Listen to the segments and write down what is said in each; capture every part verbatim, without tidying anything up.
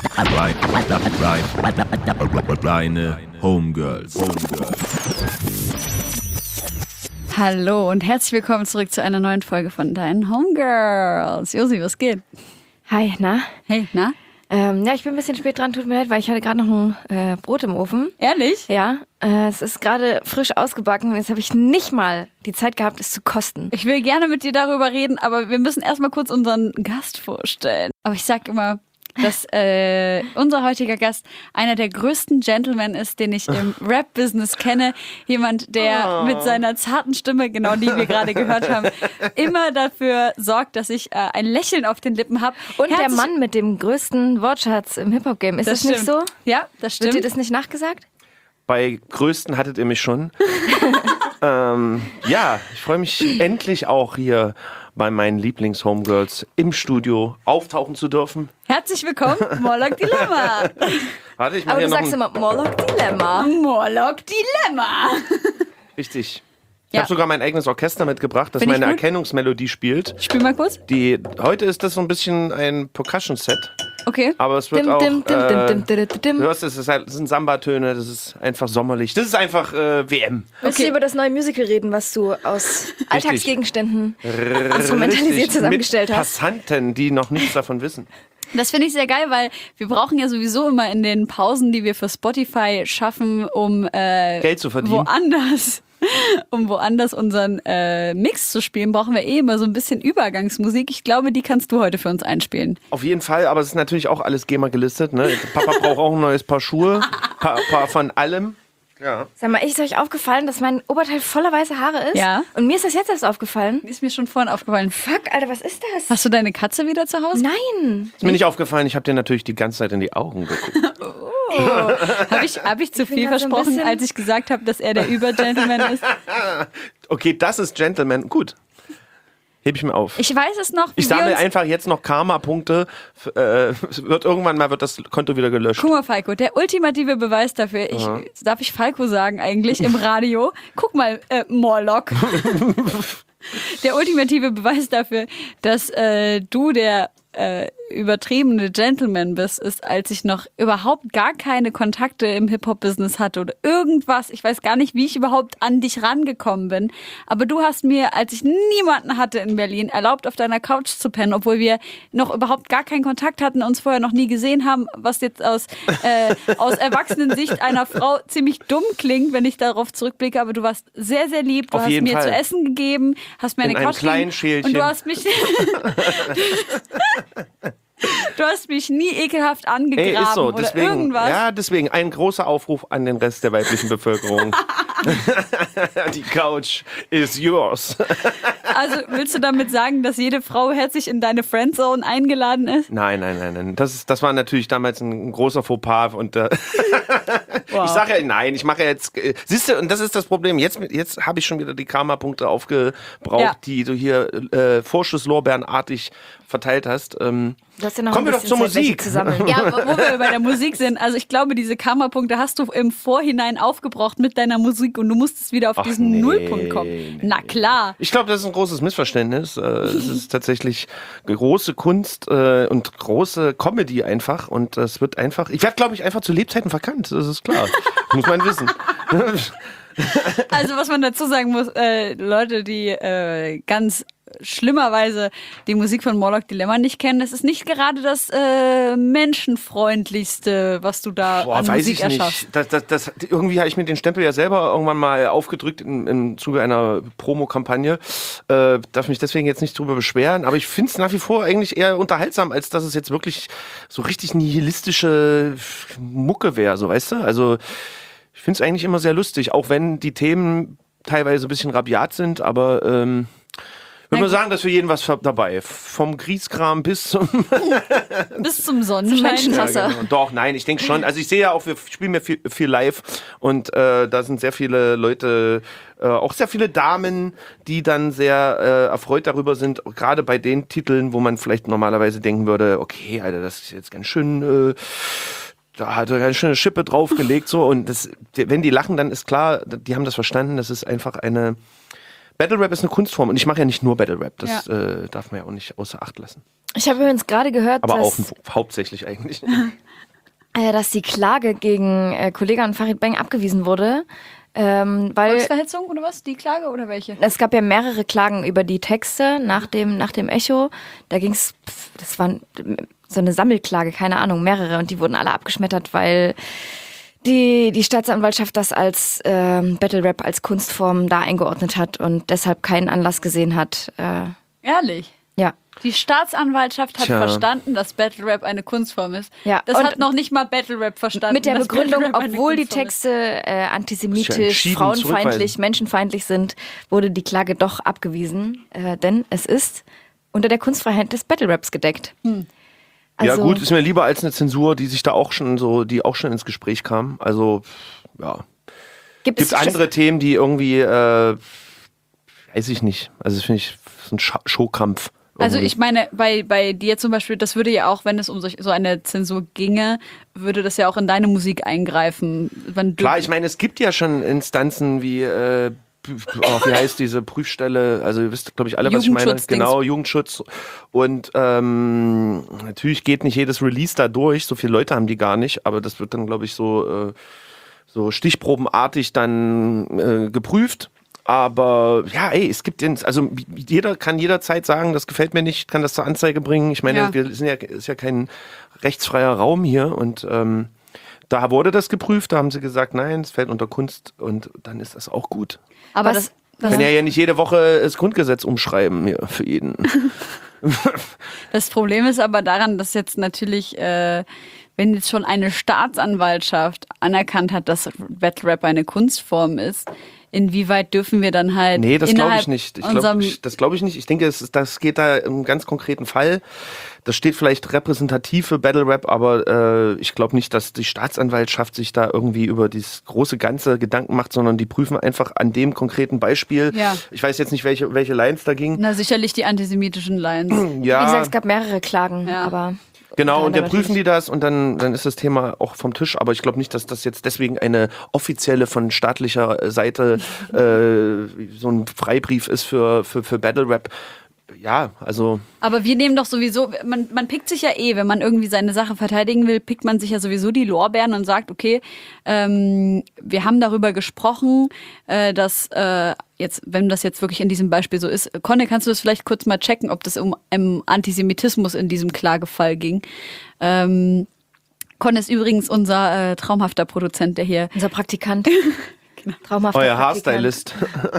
Reine Homegirls. Hallo und herzlich willkommen zurück zu einer neuen Folge von deinen Homegirls. Josi, was geht? Hi, na? Hey, na? Ähm, ja, ich bin ein bisschen spät dran, tut mir leid, weil ich hatte gerade noch ein äh, Brot im Ofen. Ehrlich? Ja, äh, es ist gerade frisch ausgebacken und jetzt habe ich nicht mal die Zeit gehabt, es zu kosten. Ich will gerne mit dir darüber reden, aber wir müssen erstmal kurz unseren Gast vorstellen. Aber ich sag immer, dass äh, unser heutiger Gast einer der größten Gentlemen ist, den ich im Rap-Business kenne. Jemand, der oh. mit seiner zarten Stimme, genau die wir gerade gehört haben, immer dafür sorgt, dass ich äh, ein Lächeln auf den Lippen habe. Und Herzlich der Mann mit dem größten Wortschatz im Hip-Hop-Game. Ist das, das nicht so? Ja, das stimmt. Wird dir das nicht nachgesagt? Bei größten hattet ihr mich schon. ähm, ja, ich freue mich endlich auch hier bei meinen Lieblings-Homegirls im Studio auftauchen zu dürfen. Herzlich willkommen, Morlock Dilemma. Warte, ich mach Aber hier du noch sagst ein... immer Morlock Dilemma. Morlock Dilemma. Richtig. Ich Ja. habe sogar mein eigenes Orchester mitgebracht, das Find ich meine gut. Erkennungsmelodie spielt. Spiel mal kurz. Die, heute ist das so ein bisschen ein Percussion-Set. Okay. Aber es wird Dim, auch, dim, dim, äh, dim, dim, dim, dim. du hörst, es ist halt, es sind Samba-Töne, das ist einfach sommerlich. Das ist einfach äh, W M. Willst Okay. du über das neue Musical reden, was du aus Alltagsgegenständen instrumentalisiert Richtig, zusammengestellt mit hast? Passanten, die noch nichts davon wissen. Das finde ich sehr geil, weil wir brauchen ja sowieso immer in den Pausen, die wir für Spotify schaffen, um äh, Geld zu verdienen. woanders, um woanders unseren äh, Mix zu spielen, brauchen wir eh immer so ein bisschen Übergangsmusik. Ich glaube, die kannst du heute für uns einspielen. Auf jeden Fall, aber es ist natürlich auch alles GEMA gelistet. Ne? Papa braucht auch ein neues Paar Schuhe, paar, paar von allem. Ja. Sag mal, ist euch aufgefallen, dass mein Oberteil voller weiße Haare ist? Ja. Und mir ist das jetzt erst aufgefallen. Ist mir schon vorhin aufgefallen. Fuck, Alter, was ist das? Hast du deine Katze wieder zu Hause? Nein. Ist mir nicht aufgefallen, ich habe dir natürlich die ganze Zeit in die Augen geguckt. Habe ich, hab ich zu bin viel da so ein versprochen, bisschen- als ich gesagt habe, dass er der Übergentleman ist? Okay, das ist Gentleman. Gut. Heb ich mir auf. Ich weiß es noch. wie Ich wir sammle uns- einfach jetzt noch Karma-Punkte. F- Äh, wird irgendwann mal wird das Konto wieder gelöscht. Guck mal, Falco, der ultimative Beweis dafür, ich, darf ich Falco sagen eigentlich im Radio? Guck mal, äh, Morlock. Der ultimative Beweis dafür, dass äh, du der äh, übertriebene Gentleman bist, ist, als ich noch überhaupt gar keine Kontakte im Hip-Hop-Business hatte oder irgendwas. Ich weiß gar nicht, wie ich überhaupt an dich rangekommen bin. Aber du hast mir, als ich niemanden hatte in Berlin, erlaubt, auf deiner Couch zu pennen, obwohl wir noch überhaupt gar keinen Kontakt hatten, uns vorher noch nie gesehen haben, was jetzt aus, äh, aus Erwachsenensicht einer Frau ziemlich dumm klingt, wenn ich darauf zurückblicke. Aber du warst sehr, sehr lieb. Du Auf hast jeden mir Fall. zu essen gegeben, hast mir eine In einem Couch kleinen gegeben Schälchen. und du hast mich... Du hast mich nie ekelhaft angegraben Ey, ist so. oder Deswegen, irgendwas. ja, deswegen ein großer Aufruf an den Rest der weiblichen Bevölkerung. Die Couch is yours. Also willst du damit sagen, dass jede Frau herzlich in deine Friendzone eingeladen ist? Nein, nein, nein, nein. Das, ist, das war natürlich damals ein, ein großer Fauxpas. Und äh, Wow. ich sage ja, nein, ich mache ja jetzt. Äh, siehst du, und das ist das Problem. Jetzt, jetzt habe ich schon wieder die Karma-Punkte aufgebraucht, Ja. die du hier äh, Vorschusslorbeerenartig verteilt hast. Ähm, Du hast ja noch Kommen ein wir doch bisschen zur Zeit, welche Musik. zu sammeln. Ja, aber wo wir bei der Musik sind, also ich glaube, diese Karma-Punkte hast du im Vorhinein aufgebraucht mit deiner Musik und du musstest wieder auf Ach, diesen nee, Nullpunkt kommen. nee, Na klar. Ich glaube, das ist ein großes Missverständnis. Äh, Es ist tatsächlich große Kunst äh, und große Comedy einfach. Und es wird einfach. Ich werde, glaube ich, einfach zu Lebzeiten verkannt. Das ist klar. Muss man wissen. Also was man dazu sagen muss, äh, Leute, die äh, ganz schlimmerweise die Musik von Morlock Dilemma nicht kennen, das ist nicht gerade das äh, menschenfreundlichste, was du da Boah, an weiß Musik ich nicht. erschaffst. Das, das, das, irgendwie habe ich mir den Stempel ja selber irgendwann mal aufgedrückt im, im Zuge einer Promokampagne. Äh, darf mich deswegen jetzt nicht drüber beschweren, aber ich finde es nach wie vor eigentlich eher unterhaltsam, als dass es jetzt wirklich so richtig nihilistische Mucke wäre, so weißt du? Also ich finde es eigentlich immer sehr lustig, auch wenn die Themen teilweise ein bisschen rabiat sind, aber ähm, ich würde mal sagen, dass für jeden was dabei. Vom Grieskram bis zum Bis zum Sonnenschein. Menschenhasser. genau. Doch, nein, ich denke schon. Also ich sehe ja auch, wir spielen ja viel, viel live und äh, da sind sehr viele Leute, äh, auch sehr viele Damen, die dann sehr äh, erfreut darüber sind, gerade bei den Titeln, wo man vielleicht normalerweise denken würde, okay, Alter, das ist jetzt ganz schön... Äh, da hat er eine schöne Schippe draufgelegt, so. Und das, wenn die lachen, dann ist klar, die haben das verstanden, das ist einfach eine Battle Rap ist eine Kunstform und ich mache ja nicht nur Battle Rap. Das Ja. äh, darf man ja auch nicht außer Acht lassen. Ich habe übrigens gerade gehört, Aber auch dass, hauptsächlich eigentlich. äh, dass die Klage gegen äh, Kollega und Farid Bang abgewiesen wurde. Ähm, weil Volksverhetzung oder was? Die Klage oder welche? es gab ja mehrere Klagen über die Texte nach dem, nach dem Echo. Da ging es, das war so eine Sammelklage, keine Ahnung, mehrere. Und die wurden alle abgeschmettert, weil die, die Staatsanwaltschaft das als ähm, Battle Rap als Kunstform da eingeordnet hat und deshalb keinen Anlass gesehen hat. Äh, Ehrlich? ja. Die Staatsanwaltschaft hat Tja. verstanden, dass Battle Rap eine Kunstform ist. Ja, Das und hat noch nicht mal Battle Rap verstanden. Mit der dass Begründung, Battle Rap eine obwohl die Kunstform ist. Texte äh, Ist ja antisemitisch, entschieden frauenfeindlich, zurückweisen. menschenfeindlich sind, wurde die Klage doch abgewiesen. Äh, denn es ist unter der Kunstfreiheit des Battle Raps gedeckt. Hm. Ja Also, gut, ist mir lieber als eine Zensur, die sich da auch schon so, die auch schon ins Gespräch kam. Also ja, gibt gibt es andere Themen, die irgendwie, äh, weiß ich nicht. Also das finde ich so ein Scha- Showkampf. Also irgendwie. ich meine, bei, bei dir zum Beispiel, das würde ja auch, wenn es um solch, so eine Zensur ginge, würde das ja auch in deine Musik eingreifen. Wenn du Klar, ich meine, es gibt ja schon Instanzen wie, äh, oh, wie heißt diese Prüfstelle, also ihr wisst, glaube ich, alle, was ich meine. Jugendschutz-Dings. Genau, Jugendschutz. Und ähm, natürlich geht nicht jedes Release da durch, so viele Leute haben die gar nicht, aber das wird dann, glaube ich, so, äh, so stichprobenartig dann äh, geprüft. Aber ja, ey, es gibt den, also jeder kann jederzeit sagen, das gefällt mir nicht, kann das zur Anzeige bringen. Ich meine, Ja. wir sind ja, ist ja kein rechtsfreier Raum hier und ähm, da wurde das geprüft, da haben sie gesagt, nein, es fällt unter Kunst und dann ist das auch gut. aber Was- das, das, Kann ja ja nicht jede Woche das Grundgesetz umschreiben hier für jeden. das Problem ist aber daran, dass jetzt natürlich, äh, wenn jetzt schon eine Staatsanwaltschaft anerkannt hat, dass Battle Rap eine Kunstform ist, inwieweit dürfen wir dann halt Nee, das glaube innerhalb ich nicht. Ich unserem glaub, ich, das glaube ich nicht. Ich denke, es ist, das geht da im einem ganz konkreten Fall. Das steht vielleicht repräsentativ für Battle Rap, aber äh, ich glaube nicht, dass die Staatsanwaltschaft sich da irgendwie über dieses große Ganze Gedanken macht, sondern die prüfen einfach an dem konkreten Beispiel. Ja. Ich weiß jetzt nicht, welche, welche Lines da ging. Na, sicherlich die antisemitischen Lines. Ja, Wie gesagt, es gab mehrere Klagen, Ja. aber genau, und dann natürlich- prüfen die das und dann, dann ist das Thema auch vom Tisch. Aber ich glaube nicht, dass das jetzt deswegen eine offizielle von staatlicher Seite äh, so ein Freibrief ist für, für, für Battle Rap. Ja, also Aber wir nehmen doch sowieso, man, man pickt sich ja eh, wenn man irgendwie seine Sache verteidigen will, pickt man sich ja sowieso die Lorbeeren und sagt, okay, ähm, wir haben darüber gesprochen, äh, dass äh, jetzt, wenn das jetzt wirklich in diesem Beispiel so ist, Conny, kannst du das vielleicht kurz mal checken, ob das um, um Antisemitismus in diesem Klagefall ging? Ähm, Conny ist übrigens unser äh, traumhafter Produzent, der hier, unser Praktikant. Traumhafter euer Praktikant. Haarstylist.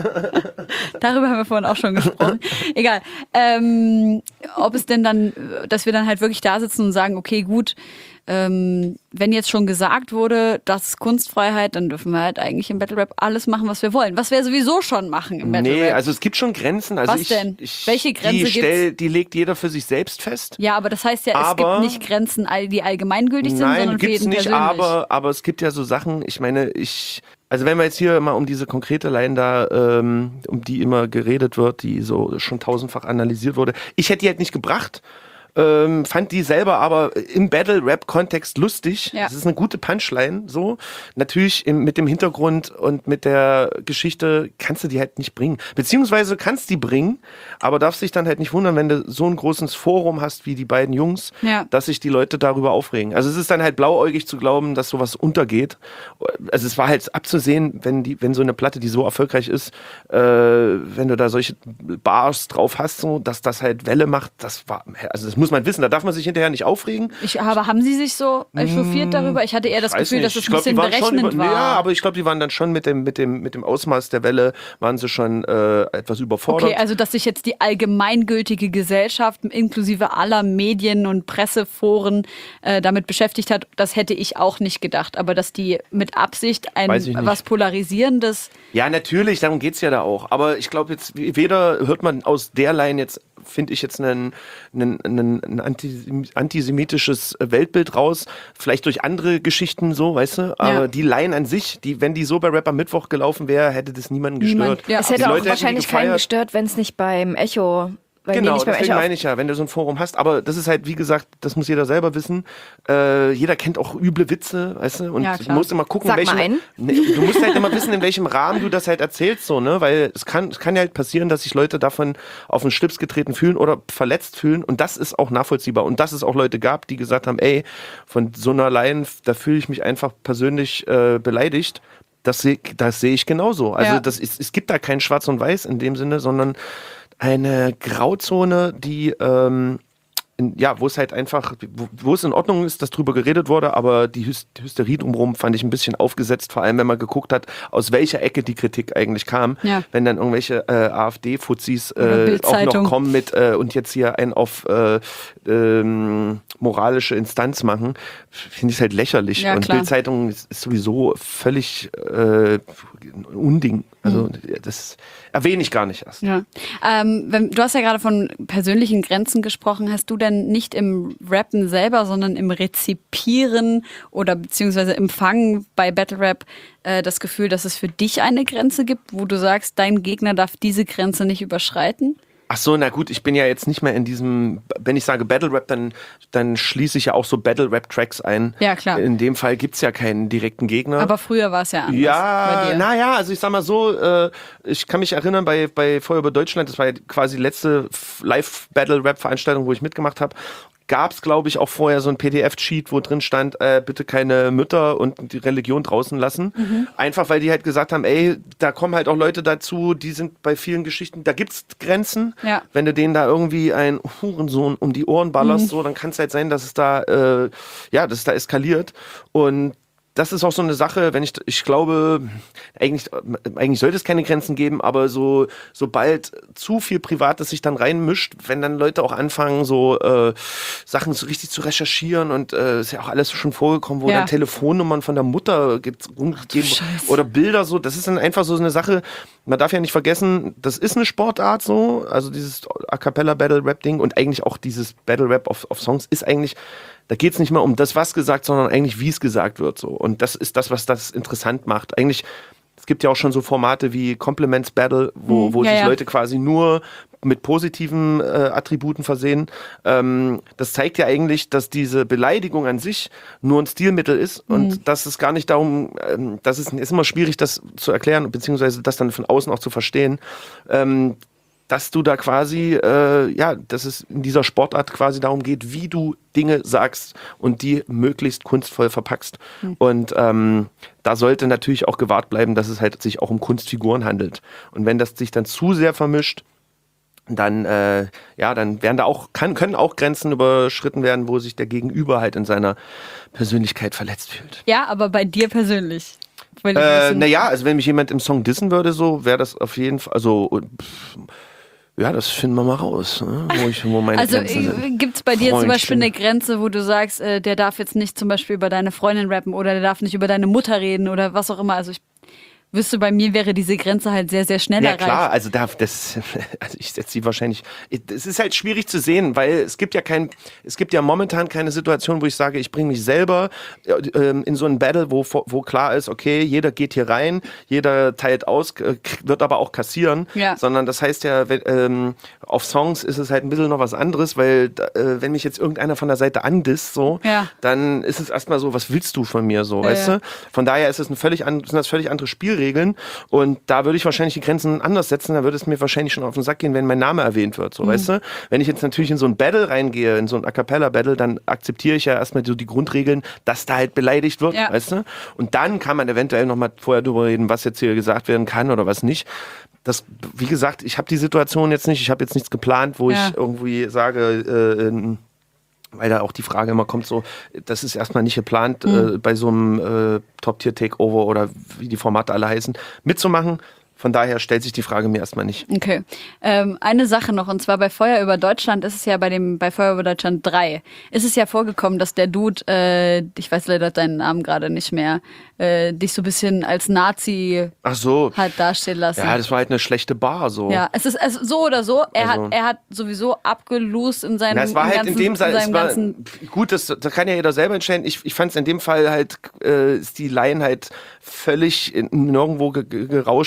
darüber haben wir vorhin auch schon gesprochen. Egal. Ähm, ob es denn dann, dass wir dann halt wirklich da sitzen und sagen, okay, gut, ähm, wenn jetzt schon gesagt wurde, das ist Kunstfreiheit, dann dürfen wir halt eigentlich im Battle Rap alles machen, was wir wollen. Was wir sowieso schon machen im Battle Nee, Rap. also es gibt schon Grenzen. Also Was ich, denn? Ich, Welche Grenze die, gibt's? stell, die legt jeder für sich selbst fest. Ja, aber das heißt ja, es Aber- gibt nicht Grenzen, all- die allgemeingültig sind, Nein, sondern für gibt's jeden nicht, persönlich. aber, aber es gibt ja so Sachen, ich meine, ich, also wenn wir jetzt hier mal um diese konkrete Line da, ähm, um die immer geredet wird, die so schon tausendfach analysiert wurde, ich hätte die halt nicht gebracht, ähm, fand die selber aber im Battle-Rap-Kontext lustig. Ja. Das ist eine gute Punchline, so. Natürlich im, mit dem Hintergrund und mit der Geschichte kannst du die halt nicht bringen. Beziehungsweise kannst die bringen, aber darfst dich dann halt nicht wundern, wenn du so ein großes Forum hast wie die beiden Jungs, Ja. dass sich die Leute darüber aufregen. Also es ist dann halt blauäugig zu glauben, dass sowas untergeht. Also es war halt abzusehen, wenn die, wenn so eine Platte, die so erfolgreich ist, äh, wenn du da solche Bars drauf hast, so, dass das halt Welle macht, das war, also das muss man wissen, da darf man sich hinterher nicht aufregen. Ich, aber haben Sie sich so echauffiert darüber? Ich hatte eher das Weiß Gefühl, nicht. dass es Ich ein glaub, die bisschen waren schon berechnend über, war. Ja, aber ich glaube, die waren dann schon mit dem, mit dem, mit dem Ausmaß der Welle, waren sie schon äh, etwas überfordert. Okay, also dass sich jetzt die allgemeingültige Gesellschaft inklusive aller Medien und Presseforen äh, damit beschäftigt hat, das hätte ich auch nicht gedacht. Aber dass die mit Absicht ein Weiß ich nicht. was Polarisierendes. Ja, natürlich, darum geht's ja da auch. Aber ich glaube jetzt, weder hört man aus der Line jetzt, finde ich jetzt einen, einen, einen, ein antis- antisemitisches Weltbild raus. Vielleicht durch andere Geschichten so, weißt du? Aber Ja. die Line an sich, die, wenn die so bei Rap am Mittwoch gelaufen wäre, hätte das niemanden Niemand, gestört. ja. Es Die hätte auch Leute hätten die wahrscheinlich keinen gefeiert. gestört, wenn es nicht beim Echo Bei genau, mir nicht beim deswegen Echo meine ich ja, wenn du so ein Forum hast, aber das ist halt, wie gesagt, das muss jeder selber wissen. Äh, jeder kennt auch üble Witze, weißt du, und Ja, du klar. musst immer gucken, Sag in welchem, mal einen. Nee, du musst halt immer wissen, in welchem Rahmen du das halt erzählst, so, ne, weil es kann, es kann ja halt passieren, dass sich Leute davon auf den Schlips getreten fühlen oder verletzt fühlen, und das ist auch nachvollziehbar, und dass es auch Leute gab, die gesagt haben, ey, von so einer Line, da fühle ich mich einfach persönlich äh, beleidigt. Das sehe das seh ich genauso. Also Ja. das ist, es gibt da kein Schwarz und Weiß in dem Sinne, sondern eine Grauzone, die ähm, in, ja, wo es halt einfach, wo, wo es in Ordnung ist, dass drüber geredet wurde, aber die Hys- Hysterie drumherum fand ich ein bisschen aufgesetzt, vor allem wenn man geguckt hat, aus welcher Ecke die Kritik eigentlich kam. Ja. Wenn dann irgendwelche äh, AfD-Fuzis Oder äh, auch Bild-Zeitung. noch kommen mit äh, und jetzt hier einen auf äh, ähm, moralische Instanz machen, finde ich es halt lächerlich. Ja, und klar. Bild-Zeitung ist, ist sowieso völlig äh, ein Unding. Also Mhm. das erwähne ich gar nicht erst. Ja. Ähm, wenn, du hast ja gerade von persönlichen Grenzen gesprochen. Hast du denn nicht im Rappen selber, sondern im Rezipieren oder beziehungsweise Empfangen bei Battle Rap äh, das Gefühl, dass es für dich eine Grenze gibt, wo du sagst, dein Gegner darf diese Grenze nicht überschreiten? Ach so, na gut, ich bin ja jetzt nicht mehr in diesem, wenn ich sage Battle Rap, dann, dann schließe ich ja auch so Battle Rap Tracks ein. Ja, klar. In dem Fall gibt's ja keinen direkten Gegner. Aber früher war es ja anders bei Ja, dir. naja, also ich sag mal so, äh, ich kann mich erinnern, bei, bei Feuer über Deutschland, das war ja quasi die letzte Live-Battle-Rap-Veranstaltung, wo ich mitgemacht habe, gab es, glaube ich, auch vorher so ein P D F-Cheat, wo drin stand, äh, bitte keine Mütter und die Religion draußen lassen. Mhm. Einfach, weil die halt gesagt haben, ey, da kommen halt auch Leute dazu, die sind bei vielen Geschichten, da gibt's Grenzen. Ja. Wenn du denen da irgendwie einen Hurensohn um die Ohren ballerst, Mhm. so, dann kann es halt sein, dass es da, äh, ja, dass es da eskaliert. Und das ist auch so eine Sache, wenn ich, ich glaube, eigentlich, eigentlich sollte es keine Grenzen geben, aber so, sobald zu viel Privates sich dann reinmischt, wenn dann Leute auch anfangen, so äh, Sachen so richtig zu recherchieren, und äh, ist ja auch alles schon vorgekommen, wo Ja. dann Telefonnummern von der Mutter gibt, rumgegeben Scheiße. oder Bilder so, das ist dann einfach so eine Sache, man darf ja nicht vergessen, das ist eine Sportart so, also dieses A Cappella Battle Rap Ding und eigentlich auch dieses Battle Rap auf, auf Songs ist eigentlich, da geht es nicht mehr um das, was gesagt, sondern eigentlich, wie es gesagt wird. So. Und das ist das, was das interessant macht. Eigentlich, es gibt ja auch schon so Formate wie Compliments Battle, wo, Hm, wo ja, sich ja. Leute quasi nur mit positiven äh, Attributen versehen. Ähm, das zeigt ja eigentlich, dass diese Beleidigung an sich nur ein Stilmittel ist und Mhm. dass es gar nicht darum, ähm, das ist, ist immer schwierig, das zu erklären, beziehungsweise das dann von außen auch zu verstehen. Ähm, dass du da quasi, äh, ja, dass es in dieser Sportart quasi darum geht, wie du Dinge sagst und die möglichst kunstvoll verpackst. Mhm. Und ähm, da sollte natürlich auch gewahrt bleiben, dass es halt sich auch um Kunstfiguren handelt. Und wenn das sich dann zu sehr vermischt, dann, äh, ja, dann werden da auch, kann, können auch Grenzen überschritten werden, wo sich der Gegenüber halt in seiner Persönlichkeit verletzt fühlt. Ja, aber bei dir persönlich. Will ich Äh, wissen. naja, also wenn mich jemand im Song dissen würde, so wäre das auf jeden Fall, also pff, ja, das finden wir mal raus, ne? wo, ich, wo meine Also Grenzen sind. gibt es bei dir zum Freundchen. Beispiel eine Grenze, wo du sagst, äh, der darf jetzt nicht zum Beispiel über deine Freundin rappen oder der darf nicht über deine Mutter reden oder was auch immer. Also ich wüsste, bei mir wäre diese Grenze halt sehr, sehr schnell Ja erreicht. klar, also da, das, also ich setze sie wahrscheinlich. Es ist halt schwierig zu sehen, weil es gibt ja kein, es gibt ja momentan keine Situation, wo ich sage, ich bringe mich selber äh, ähm, in so ein Battle, wo wo klar ist, okay, jeder geht hier rein, jeder teilt aus, äh, wird aber auch kassieren. Ja. Sondern das heißt ja, wenn, ähm, auf Songs ist es halt ein bisschen noch was anderes, weil äh, wenn mich jetzt irgendeiner von der Seite andisst, so, Ja. dann ist es erstmal so, was willst du von mir so, Ja, weißt ja. du? Von daher ist es ein völlig an, sind das völlig andere Spielregeln. Und da würde ich wahrscheinlich die Grenzen anders setzen. Da würde es mir wahrscheinlich schon auf den Sack gehen, wenn mein Name erwähnt wird. So, Mhm. weißt du? Wenn ich jetzt natürlich in so ein Battle reingehe, in so ein A Cappella Battle, dann akzeptiere ich ja erstmal so die Grundregeln, dass da halt beleidigt wird, Ja. weißt du? Und dann kann man eventuell noch mal vorher drüber reden, was jetzt hier gesagt werden kann oder was nicht. Das, wie gesagt, ich habe die Situation jetzt nicht. Ich habe jetzt nichts geplant, wo Ja. ich irgendwie sage, äh, in, weil da auch die Frage immer kommt, so, das ist erstmal nicht geplant, Mhm. äh, bei so einem äh, Top-Tier-Takeover oder wie die Formate alle heißen, mitzumachen. Von daher stellt sich die Frage mir erstmal nicht. Okay. Ähm, eine Sache noch, und zwar bei Feuer über Deutschland ist es ja bei dem, bei Feuer über Deutschland drei, ist es ja vorgekommen, dass der Dude, äh, ich weiß leider deinen Namen gerade nicht mehr, äh, dich so ein bisschen als Nazi Ach so. hat dastehen lassen. Ja, das war halt eine schlechte Bar, so. Ja, es ist also so oder so. Er Also- hat, er hat sowieso abgelost in seinem, Na, es war halt ganzen, in dem Fall, es seinem war, ganzen. gut, das, das kann ja jeder selber entscheiden. Ich, ich fand es in dem Fall halt, äh, ist die Line halt völlig in, nirgendwo ge, ge, gerauscht. Also die,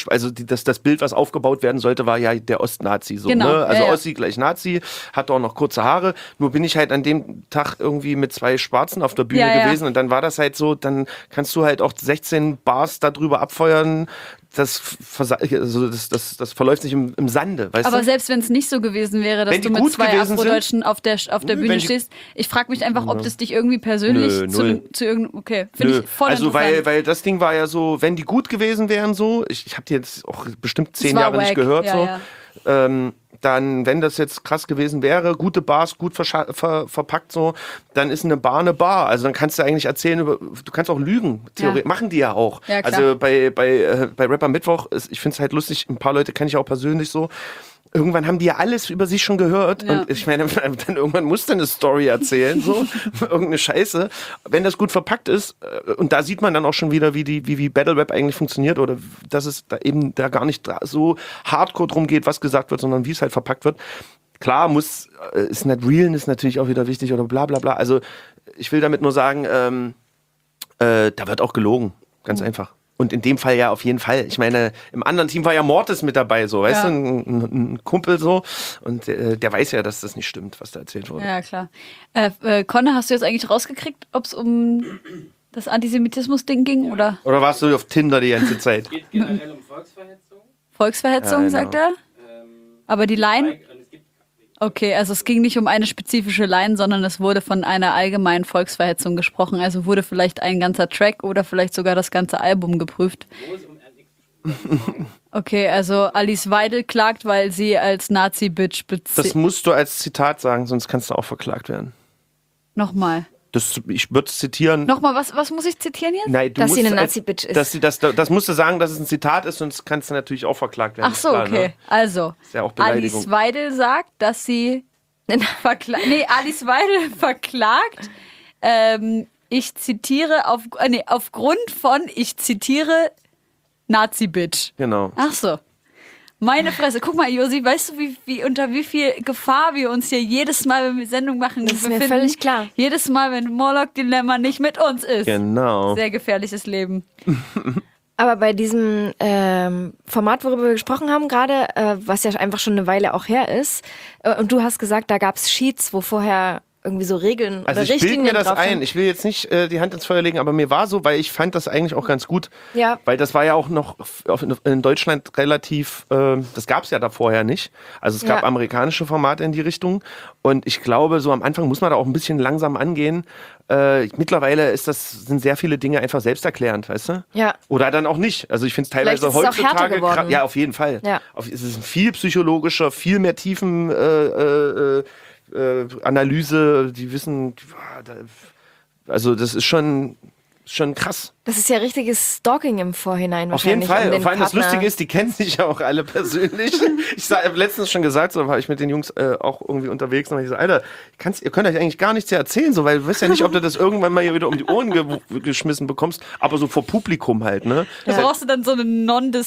die, das, das Bild, was aufgebaut werden sollte, war ja der Ostnazi. So, Genau, ne? Also ja, ja. Ossi gleich Nazi, hat auch noch kurze Haare. Nur bin ich halt an dem Tag irgendwie mit zwei Schwarzen auf der Bühne Ja, ja. gewesen und dann war das halt so, dann kannst du halt auch sechzehn Bars darüber abfeuern. Das, versa- also das, das, das verläuft sich im, im Sande, weißt Aber du? selbst wenn es nicht so gewesen wäre, dass Wenn die du mit gut zwei gewesen Afrodeutschen auf der, auf der Nö, Bühne wenn die- stehst, ich frage mich einfach, ob das dich irgendwie persönlich Nö, zu, null. zu irgendeinem, okay, finde Nö. ich voll Also weil, interessant. weil das Ding war ja so, wenn die gut gewesen wären so, ich, ich habe die jetzt auch bestimmt zehn war Jahre nicht wack, gehört ja, so, ja. Ähm, dann, wenn das jetzt krass gewesen wäre, gute Bars, gut verscha- ver verpackt so, dann ist eine Bar eine Bar. Also dann kannst du eigentlich erzählen, über, du kannst auch lügen. Theorie Ja. machen die ja auch. Ja, klar. Also bei, bei, äh, bei Rapper Mittwoch, ist, ich finde es halt lustig, ein paar Leute kenne ich auch persönlich so. Irgendwann haben die ja alles über sich schon gehört. Ja. Und ich meine, dann irgendwann musst du eine Story erzählen, so. Irgendeine Scheiße. Wenn das gut verpackt ist, äh, und da sieht man dann auch schon wieder, wie die, wie, wie Battle Rap eigentlich funktioniert, oder dass es da eben da gar nicht dra- so hardcore drum geht, was gesagt wird, sondern wie es halt verpackt wird. Klar, muss, äh, ist nicht real, ist natürlich auch wieder wichtig oder bla bla bla. Also, ich will damit nur sagen, ähm, äh, da wird auch gelogen. Ganz Mhm. einfach. Und in dem Fall ja auf jeden Fall. Ich meine, im anderen Team war ja Mortis mit dabei, so, weißt Ja. du, ein, ein, ein Kumpel so. Und äh, der weiß ja, dass das nicht stimmt, was da erzählt wurde. Ja, klar. Äh, äh, Conne, hast du jetzt eigentlich rausgekriegt, ob es um das Antisemitismus-Ding ging oder Oder warst du auf Tinder die ganze Zeit? geht generell um Volksverhetzung. Volksverhetzung, Ja, genau. sagt er? Ähm, Aber die Line? und es gibt Okay, also es ging nicht um eine spezifische Line, sondern es wurde von einer allgemeinen Volksverhetzung gesprochen. Also wurde vielleicht ein ganzer Track oder vielleicht sogar das ganze Album geprüft. wo es um nichts. Okay, also Alice Weidel klagt, weil sie als Nazi-Bitch Das bezieht. musst du als Zitat sagen, sonst kannst du auch verklagt werden. Nochmal. Das, ich würde es zitieren. Nochmal, was, was muss ich zitieren jetzt? Nein, du Dass sie musst eine als- Nazi-Bitch ist. Dass sie das, das musst du sagen, dass es ein Zitat ist, sonst kannst du natürlich auch verklagt werden. Ach so, Klar, okay. ne? Also, Ist ja auch Beleidigung. Alice Weidel sagt, dass sie verkla nee, Alice Weidel verklagt. Ähm, ich zitiere auf, äh, nee, aufgrund von, ich zitiere Nazi-Bitch. Genau. Ach so. Meine Fresse. Guck mal, Josi, weißt du, wie, wie, unter wie viel Gefahr wir uns hier jedes Mal, wenn wir Sendung machen, Das ist mir befinden? völlig klar. Jedes Mal, wenn Morlock-Dilemma nicht mit uns ist. Genau. Sehr gefährliches Leben. Aber bei diesem ähm, Format, worüber wir gesprochen haben gerade, äh, was ja einfach schon eine Weile auch her ist, äh, und du hast gesagt, da gab es Sheets, wo vorher irgendwie so Regeln Also oder ich bilde Richtlinien mir das drauf ein. sind. Ich will jetzt nicht äh, die Hand ins Feuer legen, aber mir war so, weil ich fand das eigentlich auch ganz gut. Ja. Weil das war ja auch noch auf, in Deutschland relativ, äh, das gab es ja da vorher nicht. Also es gab Ja. amerikanische Formate in die Richtung. Und ich glaube, so am Anfang muss man da auch ein bisschen langsam angehen. Äh, mittlerweile ist das, sind sehr viele Dinge einfach selbsterklärend, weißt du? Ja. Oder dann auch nicht. Also ich finde es Vielleicht teilweise ist es auch härter heutzutage geworden. gra- ja, auf jeden Fall. Ja. Auf, es ist viel psychologischer, viel mehr Tiefen äh, äh, äh, Analyse, die wissen, ah, da, also das ist schon, schon krass. Das ist ja richtiges Stalking im Vorhinein Auf jeden wahrscheinlich. Fall. um den Und vor allem das Partner- Lustige ist, die kennen sich ja auch alle persönlich. Ich habe letztens schon gesagt, so war ich mit den Jungs äh, auch irgendwie unterwegs und ich so, Alter, kannst, ihr könnt euch eigentlich gar nichts erzählen, so, weil du weißt ja nicht, ob du das irgendwann mal hier wieder um die Ohren ge geschmissen bekommst, aber so vor Publikum halt, ne? Da brauchst du dann so eine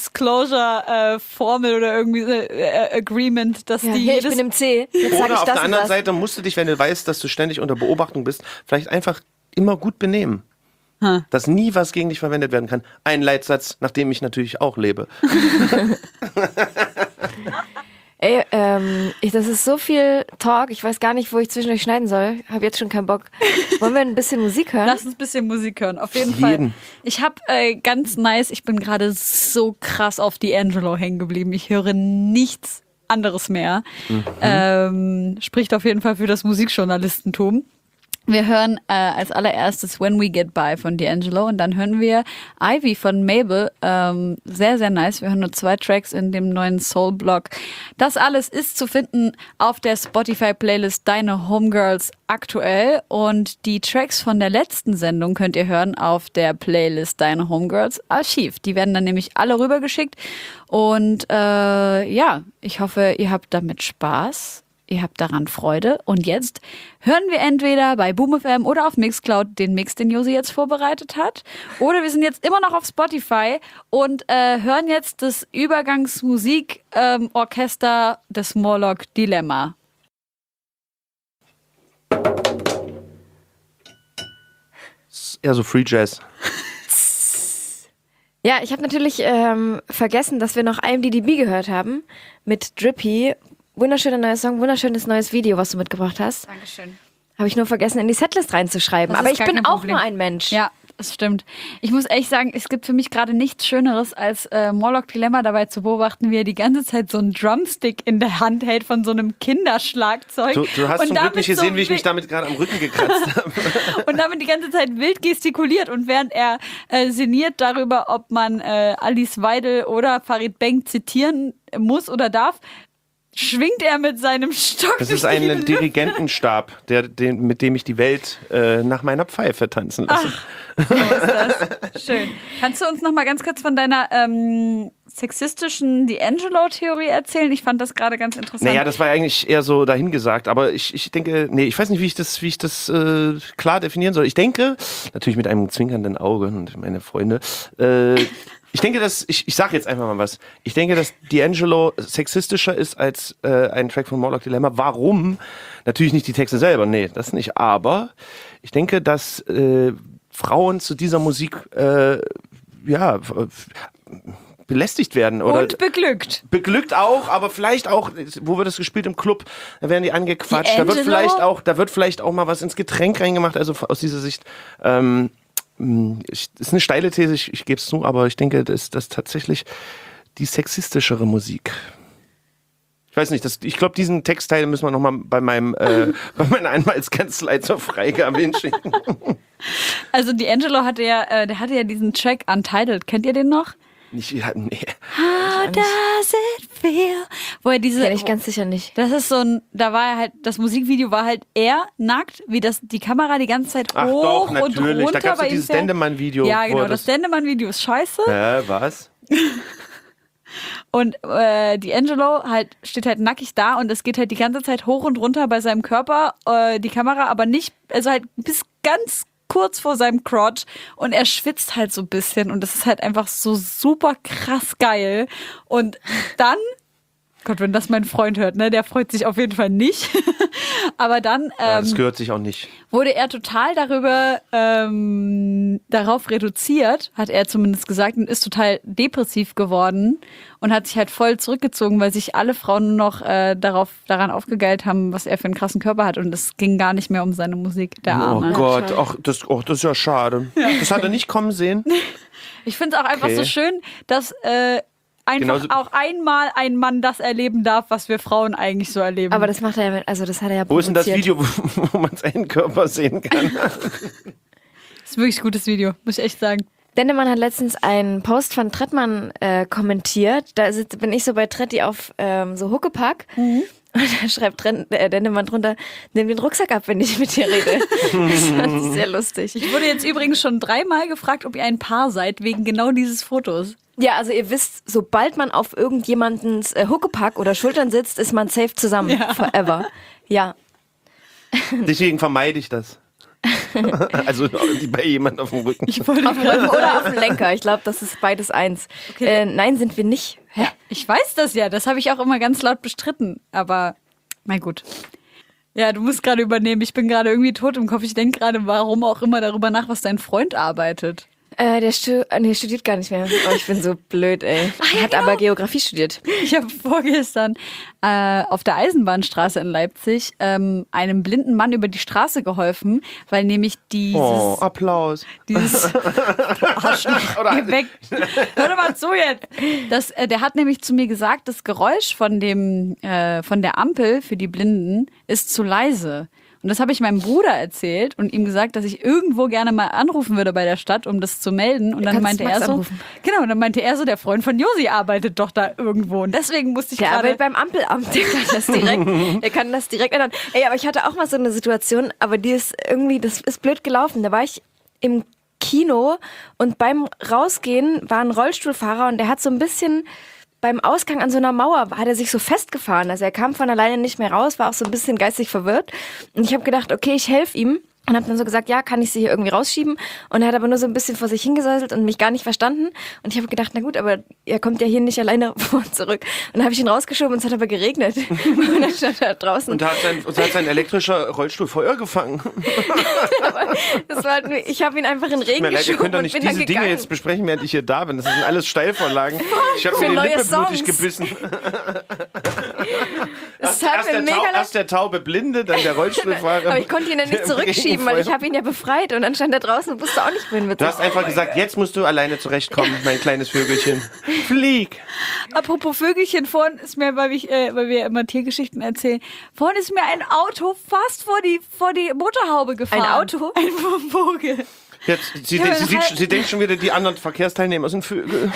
Non-Disclosure-Formel oder irgendwie so, äh, Agreement, dass Ja, die hier, ich jedes bin im C. Jetzt sag Oder ich auf das der und anderen das. Seite musst du dich, wenn du weißt, dass du ständig unter Beobachtung bist, vielleicht einfach immer gut benehmen. Hm. Dass nie was gegen dich verwendet werden kann. Ein Leitsatz, nach dem ich natürlich auch lebe. Ey, ähm, ich, das ist so viel Talk. Ich weiß gar nicht, wo ich zwischendurch schneiden soll. Habe jetzt schon keinen Bock. Wollen wir ein bisschen Musik hören? Lass uns ein bisschen Musik hören, auf jeden Jeden. Fall. Ich habe äh, ganz nice, ich bin gerade so krass auf D'Angelo hängen geblieben. Ich höre nichts anderes mehr. Mhm. Ähm, spricht auf jeden Fall für das Musikjournalistentum. Wir hören äh, als allererstes When We Get By von D'Angelo und dann hören wir Ivy von Mabel. Ähm, sehr, sehr nice. Wir hören nur zwei Tracks in dem neuen Soul-Blog. Das alles ist zu finden auf der Spotify-Playlist Deine Homegirls aktuell und die Tracks von der letzten Sendung könnt ihr hören auf der Playlist Deine Homegirls Archiv. Die werden dann nämlich alle rübergeschickt und äh, ja, ich hoffe, ihr habt damit Spaß. Ihr habt daran Freude. Und jetzt hören wir entweder bei Boom F M oder auf Mixcloud den Mix, den Josi jetzt vorbereitet hat. Oder wir sind jetzt immer noch auf Spotify und äh, hören jetzt das Übergangsmusik-Orchester ähm, des Morlock Dilemma. Eher so Free Jazz. Ja, ich habe natürlich ähm, vergessen, dass wir noch I M D B gehört haben mit Drippy. Wunderschöner neuer Song, wunderschönes neues Video, was du mitgebracht hast. Dankeschön. Habe ich nur vergessen, in die Setlist reinzuschreiben. Das Aber ist ich gar bin kein auch Problem. nur ein Mensch. Ja, das stimmt. Ich muss echt sagen, es gibt für mich gerade nichts Schöneres, als äh, Morlock Dilemma dabei zu beobachten, wie er die ganze Zeit so einen Drumstick in der Hand hält von so einem Kinderschlagzeug. Du, du hast und zum Glück damit nicht gesehen, so wie ich mich wi- damit gerade am Rücken gekratzt habe. und damit die ganze Zeit wild gestikuliert. Und während er äh, sinniert darüber, ob man äh, Alice Weidel oder Farid Bang zitieren muss oder darf, schwingt er mit seinem Stock. Das durch ist die ein Luft. Dirigentenstab, der, den, mit dem ich die Welt äh, nach meiner Pfeife tanzen lasse. So ist das. Schön. Kannst du uns noch mal ganz kurz von deiner ähm, sexistischen D'Angelo-Theorie erzählen? Ich fand das gerade ganz interessant. Naja, das war ja eigentlich eher so dahingesagt, aber ich, ich denke, nee, ich weiß nicht, wie ich das, wie ich das äh, klar definieren soll. Ich denke, natürlich mit einem zwinkernden Auge und meine Freunde, äh, ich denke, dass, ich, ich sag jetzt einfach mal was. Ich denke, dass D'Angelo sexistischer ist als äh, ein Track von Morlock Dilemma. Warum? Natürlich nicht die Texte selber, nee, das nicht. Aber ich denke, dass äh, Frauen zu dieser Musik äh, ja f- belästigt werden oder Und beglückt. beglückt auch, aber vielleicht auch, wo wird das gespielt im Club, da werden die angequatscht, da wird D'Angelo? vielleicht auch, da wird vielleicht auch mal was ins Getränk reingemacht, also aus dieser Sicht, ähm, ich, ist eine steile These, ich, ich gebe es zu, aber ich denke, das das ist tatsächlich die sexistischere Musik. Ich weiß nicht, das, ich glaube, diesen Textteil müssen wir nochmal bei meinem, äh, bei meiner Anwaltskanzlei zur Freigabe hinschicken. Also D'Angelo hatte ja, äh, der hatte ja diesen Track Untitled. Kennt ihr den noch? Nicht, ja, nee. How does it feel? Wo er diese, Kenn ich ganz sicher nicht. das ist so ein, da war er halt, das Musikvideo war halt er nackt, wie das, die Kamera die ganze Zeit Ach hoch doch, und natürlich, runter da gab es bei ja ihm dieses fährt. Dendemann-Video. Ja, wo genau, er das Dendemann-Video ist scheiße. Hä, was? Und äh, D'Angelo halt steht halt nackig da und es geht halt die ganze Zeit hoch und runter bei seinem Körper, äh, die Kamera aber nicht, also halt bis ganz kurz vor seinem Crotch und er schwitzt halt so ein bisschen und das ist halt einfach so super krass geil. Und dann, Gott, wenn das mein Freund hört, ne, der freut sich auf jeden Fall nicht. Aber dann Ja, ähm, das gehört sich auch nicht. wurde er total darüber ähm, darauf reduziert, hat er zumindest gesagt, und ist total depressiv geworden und hat sich halt voll zurückgezogen, weil sich alle Frauen nur noch äh, darauf daran aufgegeilt haben, was er für einen krassen Körper hat und es ging gar nicht mehr um seine Musik, der Oh Arme. Gott, ach, das, oh, das ist ja schade. Das hat er nicht kommen sehen. Ich finde es auch einfach Okay. so schön, dass äh, einfach Genauso- auch einmal ein Mann das erleben darf, was wir Frauen eigentlich so erleben. Aber das macht er ja mit, also das hat er ja Wo ist denn das provoziert. Video, wo, wo man seinen Körper sehen kann? das ist wirklich ein gutes Video, muss ich echt sagen. Dendemann hat letztens einen Post von Trettmann äh, kommentiert. Da sitz, bin ich so bei Tretti auf ähm, so Huckepack. Und da schreibt Tren äh, Dendemann drunter, nimm den Rucksack ab, wenn ich mit dir rede. Das fand ich sehr lustig. Ich wurde jetzt übrigens schon dreimal gefragt, ob ihr ein Paar seid, wegen genau dieses Fotos. Ja, also ihr wisst, sobald man auf irgendjemandens äh, Huckepack oder Schultern sitzt, ist man safe zusammen. Ja. Forever. Ja. Deswegen vermeide ich das. Also bei jemandem auf dem Rücken. Ich wollte Auf dem Rücken oder auf dem Lenker. Ich glaube, das ist beides eins. Okay. Äh, nein, sind wir nicht. Hä? Ich weiß das ja, das habe ich auch immer ganz laut bestritten, aber na gut. Ja, du musst gerade übernehmen. Ich bin gerade irgendwie tot im Kopf. Ich denke gerade, warum auch immer darüber nach, was dein Freund arbeitet. Äh, der stu äh, nee, studiert gar nicht mehr. Oh, ich bin so blöd, ey. Er hat aber Geografie studiert. Ich habe vorgestern äh, auf der Eisenbahnstraße in Leipzig ähm, einem blinden Mann über die Straße geholfen, weil nämlich dieses... Oh, Applaus. Dieses Arschloch. Geh weg. Hör doch mal zu jetzt. Das, äh, der hat nämlich zu mir gesagt, das Geräusch von dem äh, von der Ampel für die Blinden ist zu leise. Und das habe ich meinem Bruder erzählt und ihm gesagt, dass ich irgendwo gerne mal anrufen würde bei der Stadt, um das zu melden. Und dann Kannst meinte Max er so, anrufen. genau, und dann meinte er so, der Freund von Josi arbeitet doch da irgendwo. Und deswegen musste ich Der gerade... arbeitet beim Ampelamt, der kann das direkt, der kann das direkt ändern. Ey, aber ich hatte auch mal so eine Situation, aber die ist irgendwie, das ist blöd gelaufen. Da war ich im Kino und beim Rausgehen war ein Rollstuhlfahrer und der hat so ein bisschen beim Ausgang an so einer Mauer, hat er sich so festgefahren. Also er kam von alleine nicht mehr raus, war auch so ein bisschen geistig verwirrt. Und ich habe gedacht, okay, ich helfe ihm. Und hab dann so gesagt, ja, kann ich sie hier irgendwie rausschieben? Und er hat aber nur so ein bisschen vor sich hingesäuselt und mich gar nicht verstanden. Und ich habe gedacht, na gut, aber er kommt ja hier nicht alleine vor und zurück. Und dann habe ich ihn rausgeschoben und es hat aber geregnet. Und dann stand er draußen. Und da hat sein, und da hat sein elektrischer Rollstuhl Feuer gefangen. Das war, nur- ich habe ihn einfach in den Regen Mir leid, ihr geschoben könnt doch und nicht bin diese dann Dinge gegangen. jetzt besprechen, während ich hier da bin. Das sind alles Steilvorlagen. Ich habe Für mir die neue Lippe blutig Songs. gebissen. Das Erst, hat erst, mir der mega Tau, leid. erst der taube Blinde, dann der Rollstuhlfahrer. Aber ich konnte ihn ja der nicht im zurückschieben, weil ich Regenfeuer. habe ihn ja befreit und dann stand er draußen und wusste auch nicht, wohin mit Du hast einfach gesagt, jetzt musst du alleine zurechtkommen, mein kleines Vögelchen. Flieg! Apropos Vögelchen, vorhin ist mir, weil, ich, äh, weil wir immer Tiergeschichten erzählen, vorhin ist mir ein Auto fast vor die, vor die Motorhaube gefahren. Ein Auto? Ein Vogel. Jetzt, sie, Ja, sie, aber sieht, halt- sie denkt schon wieder, die anderen Verkehrsteilnehmer sind Vögel.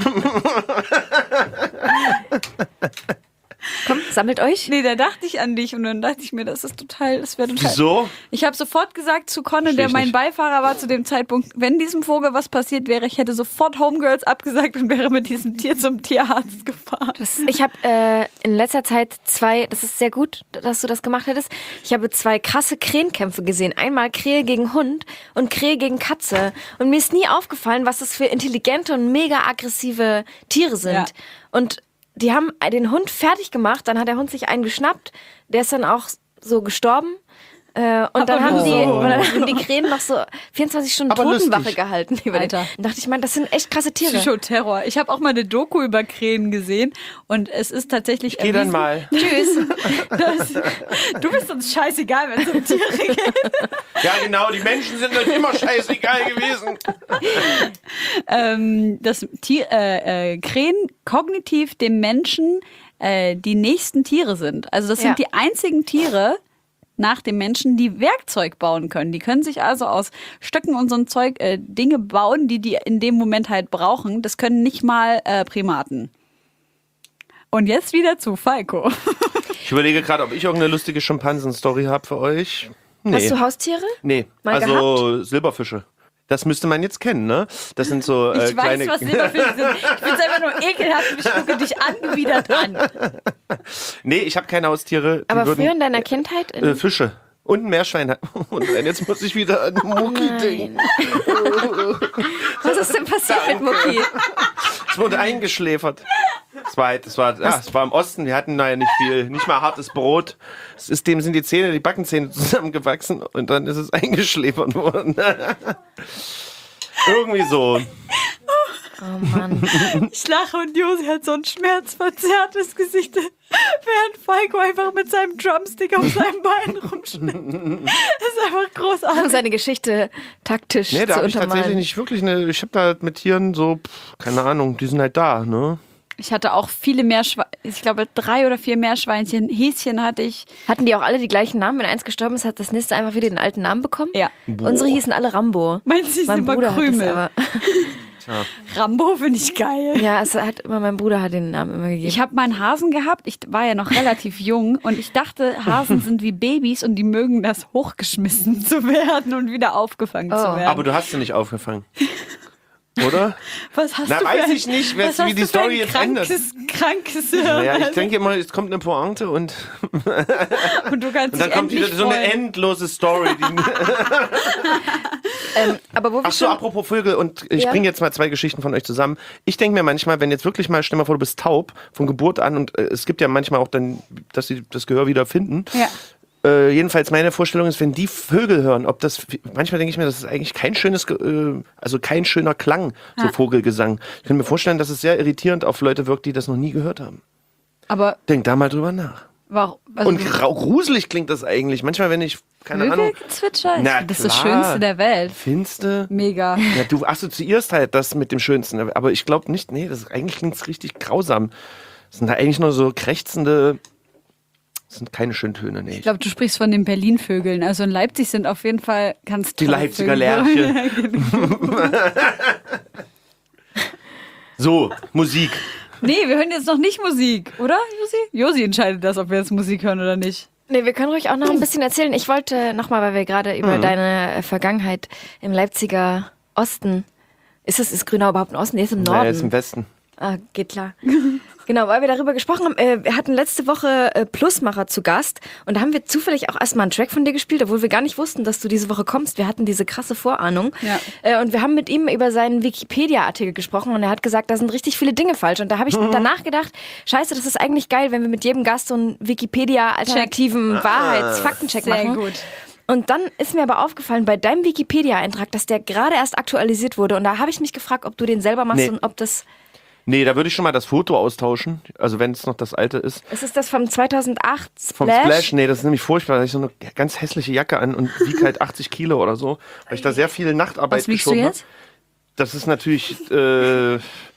Komm, sammelt euch. Nee, da dachte ich an dich und dann dachte ich mir, das ist total, das wäre total. Wieso? Ich habe sofort gesagt zu Conne, Versteh der ich mein nicht. Beifahrer war zu dem Zeitpunkt, wenn diesem Vogel was passiert wäre, ich hätte sofort Homegirls abgesagt und wäre mit diesem Tier zum Tierarzt gefahren. Das, ich habe äh, in letzter Zeit zwei, das ist sehr gut, dass du das gemacht hättest, ich habe zwei krasse Krähenkämpfe gesehen. Einmal Krähe gegen Hund und Krähe gegen Katze. Und mir ist nie aufgefallen, was das für intelligente und mega aggressive Tiere sind. Ja. Und die haben den Hund fertig gemacht, dann hat der Hund sich einen geschnappt, der ist dann auch so gestorben. Äh, und dann haben, die, und dann haben die Krähen noch so vierundzwanzig Stunden Aber Totenwache lustig. gehalten. Über Alter. den. Dann dachte ich, man, das sind echt krasse Tiere. Psychoterror. Ich habe auch mal eine Doku über Krähen gesehen und es ist tatsächlich Geh dann erwiesen, mal. Tschüss. dass, du bist uns scheißegal, wenn es um Tiere geht. Ja, genau, die Menschen sind euch immer scheißegal gewesen. ähm, dass Tier, äh, äh, Krähen kognitiv dem Menschen äh, die nächsten Tiere sind. Also das sind Ja. die einzigen Tiere nach dem Menschen, die Werkzeug bauen können. Die können sich also aus Stöcken und so ein Zeug äh, Dinge bauen, die die in dem Moment halt brauchen. Das können nicht mal äh, Primaten. Und jetzt wieder zu Falco. Ich überlege gerade, ob ich irgendeine lustige Schimpansen-Story habe für euch. Nee. Hast du Haustiere? Nee, Mal also Silberfische. Das müsste man jetzt kennen, ne? Das sind so äh, Ich weiß, kleine... was Silberfische sind. Ich finde es einfach nur ekelhaft und ich gucke dich angewidert an. Nee, ich habe keine Haustiere. Die Aber würden, früher in deiner Kindheit? In äh, Fische. Und ein Meerschwein. Und jetzt muss ich wieder an Mucki denken. Was ist denn passiert mit Mucki? Es wurde eingeschläfert. Das war, das war, ja, es war im Osten, wir hatten da ja nicht viel, nicht mal hartes Brot. Es ist, dem sind die Zähne, die Backenzähne zusammengewachsen und dann ist es eingeschläfert worden. Irgendwie so. Oh Mann. Ich lache und Josi hat so ein schmerzverzerrtes Gesicht, während Falco einfach mit seinem Drumstick auf seinem Bein rumschnippt. Das ist einfach Um großartig. seine Geschichte taktisch Nee, da zu habe ich tatsächlich untermalen. nicht wirklich eine, ich habe da mit Tieren so, pff, keine Ahnung, die sind halt da, ne? Ich hatte auch viele Meerschweinchen, ich glaube drei oder vier Meerschweinchen, Häschen hatte ich. Hatten die auch alle die gleichen Namen? Wenn eins gestorben ist, hat das nächste einfach wieder den alten Namen bekommen? Ja. Unsere hießen alle Rambo. Meins hieß Mein immer Bruder hat das Krümel. aber. Rambo finde ich geil. Ja, es hat immer, mein Bruder hat den Namen immer gegeben. Ich habe mal einen Hasen gehabt, ich war ja noch relativ jung und ich dachte, Hasen sind wie Babys und die mögen das, hochgeschmissen zu werden und wieder aufgefangen Oh. zu werden. Aber du hast sie nicht aufgefangen. Oder? was hast Na, du weiß für ein, ich nicht, wer- was wie hast die du für Story ein jetzt ändert. krankes, krankes Hirn. Ja, ich denke immer, es kommt eine Pointe und, und du kannst und dann dich kommt wieder endlich so eine freuen. endlose Story. Die ähm, aber wo wir Ach so, schon, apropos Vögel, und ich Ja. bringe jetzt mal zwei Geschichten von euch zusammen. Ich denke mir manchmal, wenn jetzt wirklich mal, stell mal vor, du bist taub von Geburt an und äh, es gibt ja manchmal auch dann, dass sie das Gehör wieder finden. Ja. Äh, jedenfalls meine Vorstellung ist, wenn die Vögel hören, ob das, manchmal denke ich mir, das ist eigentlich kein schönes, Ge- äh, also kein schöner Klang, so Ja. Vogelgesang. Ich kann mir vorstellen, dass es sehr irritierend auf Leute wirkt, die das noch nie gehört haben. Aber Denk da mal drüber nach. warum? Also Und grau- gruselig klingt das eigentlich. Manchmal, wenn ich, keine Ahnung, Vögelgezwitscher? Ich Na finde das ist das klar. Schönste der Welt. finste. Mega. Ja, du assoziierst halt das mit dem Schönsten, aber ich glaube nicht, nee, das eigentlich klingt richtig grausam. Das sind da eigentlich nur so krächzende, das sind keine schönen Töne, nee. Ich glaube, du sprichst von den Berlin-Vögeln. Also in Leipzig sind auf jeden Fall ganz Die tolle Leipziger Vögel. Lerche. So, Musik. Nee, wir hören jetzt noch nicht Musik, oder, Josi? Josi entscheidet das, ob wir jetzt Musik hören oder nicht. nee, wir können ruhig auch noch ein bisschen erzählen. Ich wollte nochmal, weil wir gerade über Mhm. deine äh, Vergangenheit im Leipziger Osten. Ist das, ist Grünau überhaupt im Osten? Nee, ist im Norden. Naja, ist im Westen. Ah, geht klar. Genau, weil wir darüber gesprochen haben. Äh, wir hatten letzte Woche äh, Plusmacher zu Gast und da haben wir zufällig auch erstmal einen Track von dir gespielt, obwohl wir gar nicht wussten, dass du diese Woche kommst. Wir hatten diese krasse Vorahnung. Ja. Äh, und wir haben mit ihm über seinen Wikipedia-Artikel gesprochen und er hat gesagt, da sind richtig viele Dinge falsch. Und da habe ich Mhm. danach gedacht, scheiße, das ist eigentlich geil, wenn wir mit jedem Gast so einen Wikipedia-alternativen Ah. Wahrheits-Faktencheck Sehr machen. gut. Und dann ist mir aber aufgefallen, bei deinem Wikipedia-Eintrag, dass der gerade erst aktualisiert wurde. Und da habe ich mich gefragt, ob du den selber machst Nee. und ob das... Nee, da würde ich schon mal das Foto austauschen. Also wenn es noch das alte ist. Ist es das vom zweitausendacht Vom Splash? Splash, nee, das ist nämlich furchtbar. Da habe ich so eine ganz hässliche Jacke an und wiege halt achtzig Kilo oder so. Weil ich da sehr viel Nachtarbeit Was wiegst du geschoben jetzt? habe. Das ist natürlich, äh,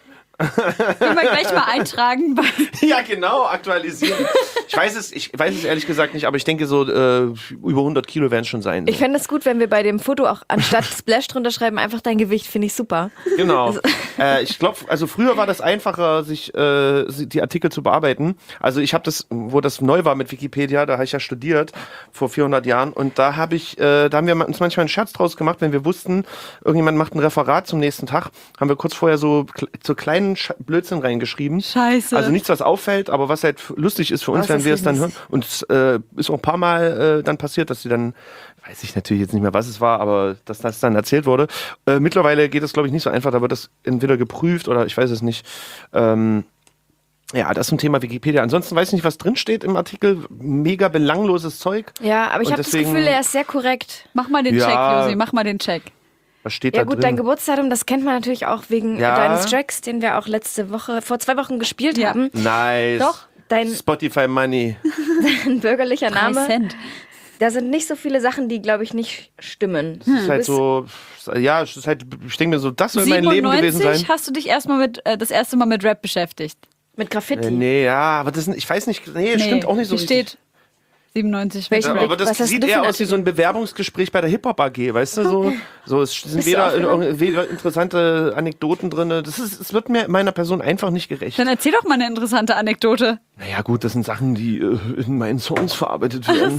Können wir gleich mal eintragen. Bei ja genau, aktualisieren. Ich weiß es, ich weiß es ehrlich gesagt nicht, aber ich denke so äh, über hundert Kilo werden es schon sein. Ich fände es gut, wenn wir bei dem Foto auch anstatt Splash drunter schreiben, einfach dein Gewicht, finde ich super. Genau. Äh, ich glaube, also früher war das einfacher, sich äh, die Artikel zu bearbeiten. Also ich habe das, wo das neu war mit Wikipedia, da habe ich ja studiert vor vierhundert Jahren und da habe ich, äh, da haben wir uns manchmal einen Scherz draus gemacht, wenn wir wussten, irgendjemand macht ein Referat zum nächsten Tag, haben wir kurz vorher so so kleinen Sch- Blödsinn reingeschrieben. Scheiße. Also nichts, was auffällt, aber was halt f- lustig ist für uns, Was wenn ist wir es dann hören. lustig? Und es äh, ist auch ein paar Mal äh, dann passiert, dass sie dann, weiß ich natürlich jetzt nicht mehr, was es war, aber dass das dann erzählt wurde. Äh, mittlerweile geht das, glaube ich, nicht so einfach. Da wird das entweder geprüft oder ich weiß es nicht. Ähm, ja, das zum Thema Wikipedia. Ansonsten weiß ich nicht, was drinsteht im Artikel. Mega belangloses Zeug. Ja, aber ich Und habe das deswegen- Gefühl, er ist sehr korrekt. Mach mal den Ja. Check, Josi, mach mal den Check. Was steht Ja da gut, drin? dein Geburtsdatum, das kennt man natürlich auch wegen Ja. äh, deines Tracks, den wir auch letzte Woche, vor zwei Wochen gespielt Ja. haben. Nice. Doch, dein, Spotify Money. dein bürgerlicher Drei Name. Cent. Da sind nicht so viele Sachen, die, glaube ich, nicht stimmen. Das ist halt so, ja, es ist halt, ich denke mir so, das soll mein Leben gewesen sein. siebenundneunzig hast du dich erstmal mit, äh, das erste Mal mit Rap beschäftigt. Mit Graffiti. Äh, nee, ja, aber das, sind- ich weiß nicht, nee, stimmt auch nicht so Hier richtig. steht siebenundneunzig. Welchen Ja, Blick- aber das was hast sieht du für eher ein aus wie so ein Bewerbungsgespräch bei der Hip-Hop-A G, weißt du, so, so es sind Bist du weder, aufgenommen? weder interessante Anekdoten drin, das ist, es wird mir meiner Person einfach nicht gerecht. Dann erzähl doch mal eine interessante Anekdote. Naja gut, das sind Sachen, die äh, in meinen Songs verarbeitet werden.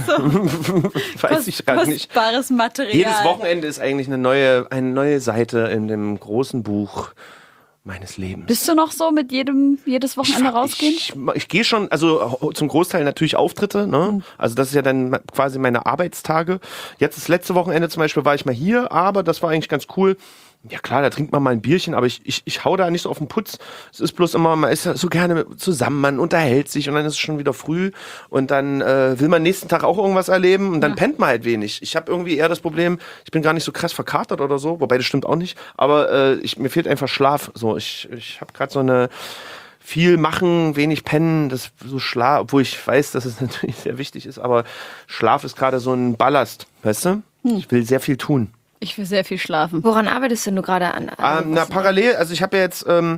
Weiß ich gerade nicht. Kostbares Material. Jedes Wochenende ist eigentlich eine neue, eine neue Seite in dem großen Buch meines Lebens. Bist du noch so mit jedem, jedes Wochenende rausgehen? Ich, ich, ich gehe schon, also zum Großteil natürlich Auftritte, ne? Also das ist ja dann quasi meine Arbeitstage. Jetzt das letzte Wochenende zum Beispiel war ich mal hier, aber das war eigentlich ganz cool. Ja klar, da trinkt man mal ein Bierchen, aber ich, ich, ich hau da nicht so auf den Putz. Es ist bloß immer, man ist ja so gerne zusammen, man unterhält sich und dann ist es schon wieder früh und dann äh, will man nächsten Tag auch irgendwas erleben und dann ja. pennt man halt wenig. Ich habe irgendwie eher das Problem, ich bin gar nicht so krass verkatert oder so, wobei das stimmt auch nicht, aber äh, ich, mir fehlt einfach Schlaf. So, ich, ich habe gerade so eine viel machen, wenig pennen, das so Schlaf, obwohl ich weiß, dass es natürlich sehr wichtig ist, aber Schlaf ist gerade so ein Ballast, weißt du? Hm. Ich will sehr viel tun. Ich will sehr viel schlafen. Woran arbeitest denn du gerade an? Ähm, na, parallel, also ich habe ja jetzt ähm,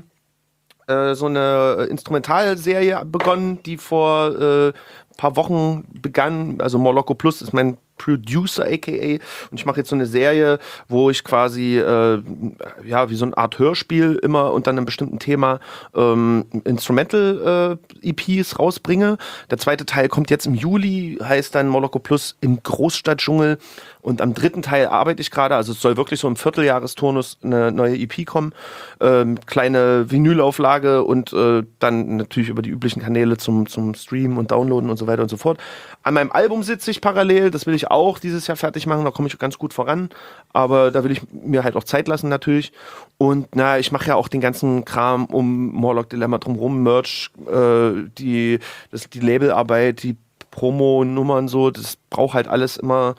äh, so eine Instrumentalserie begonnen, die vor äh, paar Wochen begann. Also Morlocco Plus ist mein Producer, aka, und ich mache jetzt so eine Serie, wo ich quasi äh, ja wie so eine Art Hörspiel immer unter einem bestimmten Thema ähm, Instrumental äh, E Ps rausbringe. Der zweite Teil kommt jetzt im Juli, heißt dann Morlocco Plus im Großstadtdschungel, und am dritten Teil arbeite ich gerade, also es soll wirklich so im Vierteljahresturnus eine neue E P kommen, ähm, kleine Vinylauflage und äh, dann natürlich über die üblichen Kanäle zum, zum Streamen und Downloaden und so weiter und so fort. An meinem Album sitze ich parallel, das will ich auch dieses Jahr fertig machen, da komme ich ganz gut voran, aber da will ich mir halt auch Zeit lassen natürlich. Und na, ich mache ja auch den ganzen Kram um Morlock Dilemma drumherum, Merch, äh, die, das, die Labelarbeit, die Promo-Nummern so, das braucht halt alles immer,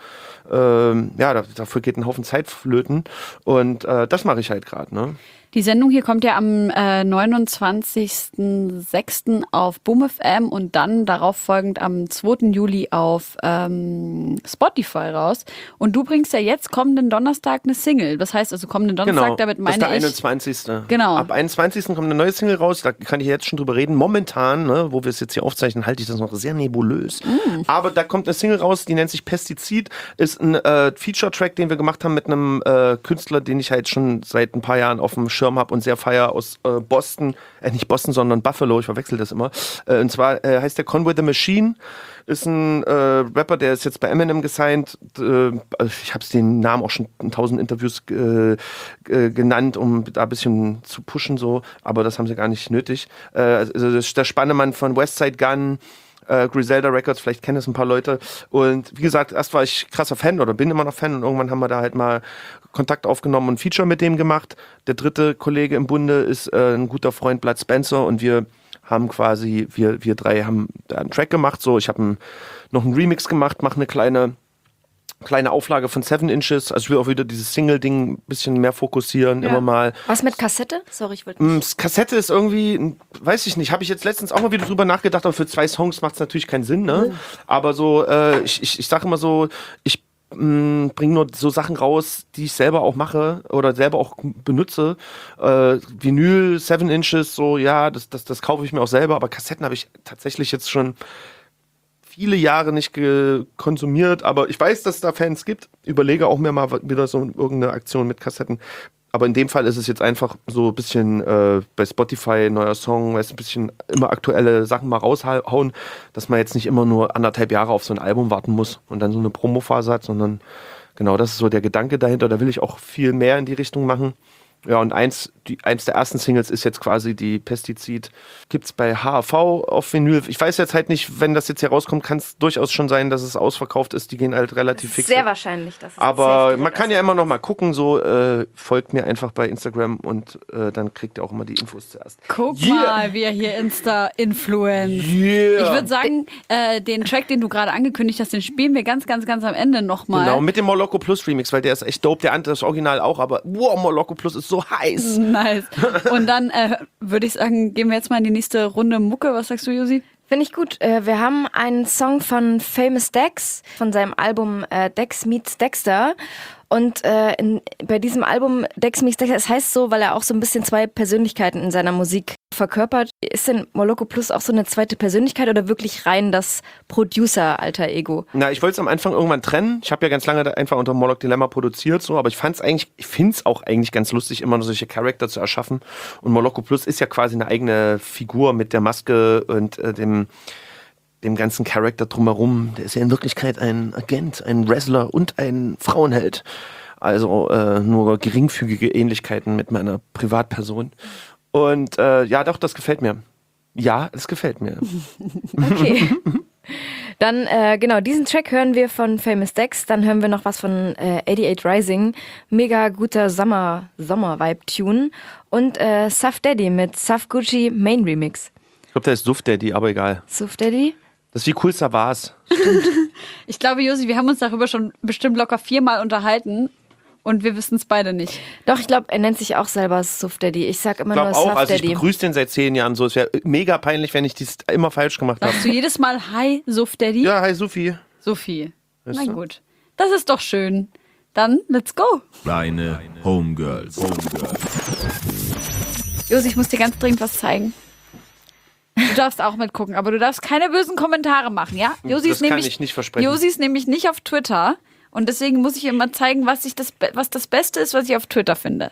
ähm, ja, da, dafür geht ein Haufen Zeit flöten und äh, das mache ich halt gerade, ne? Die Sendung hier kommt ja am äh, neunundzwanzigsten sechsten auf Boom F M und dann darauf folgend am zweiten Juli auf ähm, Spotify raus. Und du bringst ja jetzt kommenden Donnerstag eine Single. Das heißt also kommenden Donnerstag, Genau, damit das meine ist der ich... einundzwanzigste Genau. Ab einundzwanzigsten kommt eine neue Single raus, da kann ich jetzt schon drüber reden. Momentan, ne, wo wir es jetzt hier aufzeichnen, halte ich das noch sehr nebulös. Mm. Aber da kommt eine Single raus, raus, die nennt sich Pestizid, ist ein äh, Feature-Track, den wir gemacht haben mit einem äh, Künstler, den ich halt schon seit ein paar Jahren auf dem Schirm habe und sehr feier aus äh, Boston, äh, nicht Boston, sondern Buffalo, ich verwechsel das immer. Äh, und zwar äh, heißt der Conway the Machine, ist ein äh, Rapper, der ist jetzt bei Eminem gesigned. Äh, ich habe den Namen auch schon in tausend Interviews äh, äh, genannt, um da ein bisschen zu pushen, so, aber das haben sie gar nicht nötig. Äh, also das ist der Spannemann von Westside Gun, äh, Griselda Records, vielleicht kennen es ein paar Leute. Und wie gesagt, erst war ich krasser Fan oder bin immer noch Fan und irgendwann haben wir da halt mal Kontakt aufgenommen und ein Feature mit dem gemacht. Der dritte Kollege im Bunde ist äh, ein guter Freund, Blood Spencer, und wir haben quasi, wir, wir drei haben da einen Track gemacht, so, ich habe ein, noch einen Remix gemacht, mache eine kleine, kleine Auflage von Seven Inches, also ich will auch wieder dieses Single-Ding ein bisschen mehr fokussieren, Ja. immer mal. Was mit Kassette? Sorry, ich wollte. Mm, Kassette ist irgendwie, weiß ich nicht, habe ich jetzt letztens auch mal wieder drüber nachgedacht, aber für zwei Songs macht es natürlich keinen Sinn, ne? Mhm. Aber so, äh, ich, ich, ich sage immer so, ich bringe nur so Sachen raus, die ich selber auch mache oder selber auch benutze. Äh, Vinyl, Seven Inches, so, ja, das, das, das kaufe ich mir auch selber, aber Kassetten habe ich tatsächlich jetzt schon viele Jahre nicht ge- konsumiert, aber ich weiß, dass es da Fans gibt. Überlege auch mir mal wieder so irgendeine Aktion mit Kassetten. Aber in dem Fall ist es jetzt einfach so ein bisschen äh, bei Spotify, neuer Song, weißt, ein bisschen immer aktuelle Sachen mal raushauen, dass man jetzt nicht immer nur anderthalb Jahre auf so ein Album warten muss und dann so eine Promophase hat, sondern genau, das ist so der Gedanke dahinter. Da will ich auch viel mehr in die Richtung machen. Ja, und eins, die, eins der ersten Singles ist jetzt quasi die Pestizid. Gibt's bei H A V auf Vinyl. Ich weiß jetzt halt nicht, wenn das jetzt hier rauskommt, kann es durchaus schon sein, dass es ausverkauft ist. Die gehen halt relativ fix. Sehr wahrscheinlich, dass es Aber safe man kann ja immer noch mal gucken, so äh, folgt mir einfach bei Instagram und äh, dann kriegt ihr auch immer die Infos zuerst. Guck Yeah. mal, wir hier Insta-Influence. Yeah. Ich würde sagen, äh, den Track, den du gerade angekündigt hast, den spielen wir ganz, ganz, ganz am Ende nochmal. Genau, mit dem Moloko Plus Remix, weil der ist echt dope, der andere das Original auch, aber wow, Moloko Plus ist so heiß. Nice. Und dann äh, würde ich sagen, gehen wir jetzt mal in die nächste Runde Mucke. Was sagst du, Josi? Finde ich gut. Äh, wir haben einen Song von Famous Dex von seinem Album äh, Dex Meets Dexter. Und äh, in, bei diesem Album Dex Meets Dexter, es heißt so, weil er auch so ein bisschen zwei Persönlichkeiten in seiner Musik verkörpert. Ist denn Moloko Plus auch so eine zweite Persönlichkeit oder wirklich rein das Producer-Alter-Ego? Na, ich wollte es am Anfang irgendwann trennen. Ich habe ja ganz lange da einfach unter Moloch Dilemma produziert, so, aber ich fand es eigentlich, ich finde es auch eigentlich ganz lustig, immer solche Charakter zu erschaffen. Und Moloko Plus ist ja quasi eine eigene Figur mit der Maske und äh, dem dem ganzen Charakter drumherum. Der ist ja in Wirklichkeit ein Agent, ein Wrestler und ein Frauenheld. Also äh, nur geringfügige Ähnlichkeiten mit meiner Privatperson. Und äh, ja, doch, das gefällt mir. Ja, es gefällt mir. Okay. Dann, äh, genau, diesen Track hören wir von Famous Dex. Dann hören wir noch was von äh, achtundachtzig Rising. Mega guter Sommer, Sommer-Vibe-Tune. Und äh, Saf Daddy mit Saf Gucci Main Remix. Ich glaube, der ist Suff Daddy, aber egal. Saf Daddy? Das ist wie cool war's. Ich glaube, Josi, wir haben uns darüber schon bestimmt locker viermal unterhalten und wir wissen es beide nicht. Doch, ich glaube, er nennt sich auch selber Saf Daddy. Ich sag immer Ich nur glaube auch, Saf also ich Daddy. begrüße den seit zehn Jahren so. Es wäre mega peinlich, wenn ich dies immer falsch gemacht habe. Sagst du jedes Mal Hi, Suf Daddy? Ja, hi Sophie. Sophie. Weißt Na du? gut. Das ist doch schön. Dann, let's go. Kleine Homegirls. Homegirls. Josi, ich muss dir ganz dringend was zeigen. Du darfst auch mitgucken, aber du darfst keine bösen Kommentare machen, ja? Josi Das ist kann nämlich, ich nicht versprechen. Josi ist nämlich nicht auf Twitter und deswegen muss ich ihr immer zeigen, was, ich das, Be- was das Beste ist, was ich auf Twitter finde.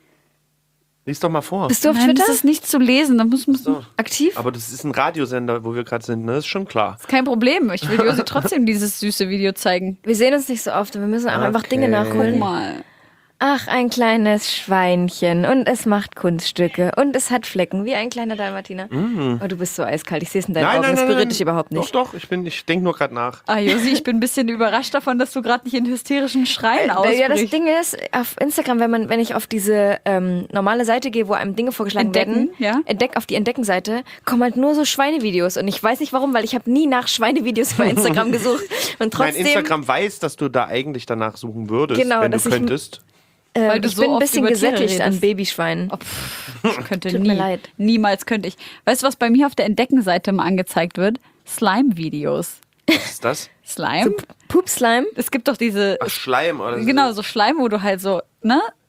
Lies doch mal vor. Bist du auf Nein, Twitter das ist nicht zu lesen, da muss man. So. aktiv? Aber das ist ein Radiosender, wo wir gerade sind, ne? Das ist schon klar. Kein Problem, ich will Josi trotzdem dieses süße Video zeigen. Wir sehen uns nicht so oft und wir müssen auch einfach Okay. Dinge Guck nachholen. mal. Ach, ein kleines Schweinchen und es macht Kunststücke und es hat Flecken, wie ein kleiner Dalmatiner. Oh, du bist so eiskalt, ich sehe es in deinen Augen, das berührt dich überhaupt nicht. Doch, doch, ich, bin- ich denke nur gerade nach. Ah, Josi, ich bin ein bisschen überrascht davon, dass du gerade nicht in hysterischen Schreien ausbrichst. Ja, das Ding ist, auf Instagram, wenn man, wenn ich auf diese ähm, normale Seite gehe, wo einem Dinge vorgeschlagen Entdecken, werden, ja. entdeck, auf die Entdecken-Seite, kommen halt nur so Schweinevideos. Und ich weiß nicht warum, weil ich habe nie nach Schweinevideos bei Instagram gesucht. Und Mein trotzdem, Instagram weiß, dass du da eigentlich danach suchen würdest, Genau, wenn du dass ich- könntest. äh, Weil du ich so bin ein oft bisschen über Tiere gesättigt an redest. Babyschweinen. Oh, pff, ich könnte Tut nie, mir leid. niemals könnte ich. Weißt du, was bei mir auf der Entdecken-Seite mal angezeigt wird? Slime-Videos. Was ist das? Slime? Poop-Slime. Es gibt doch diese, Ach, Schleim oder so. genau, so Schleim, wo du halt so, ne,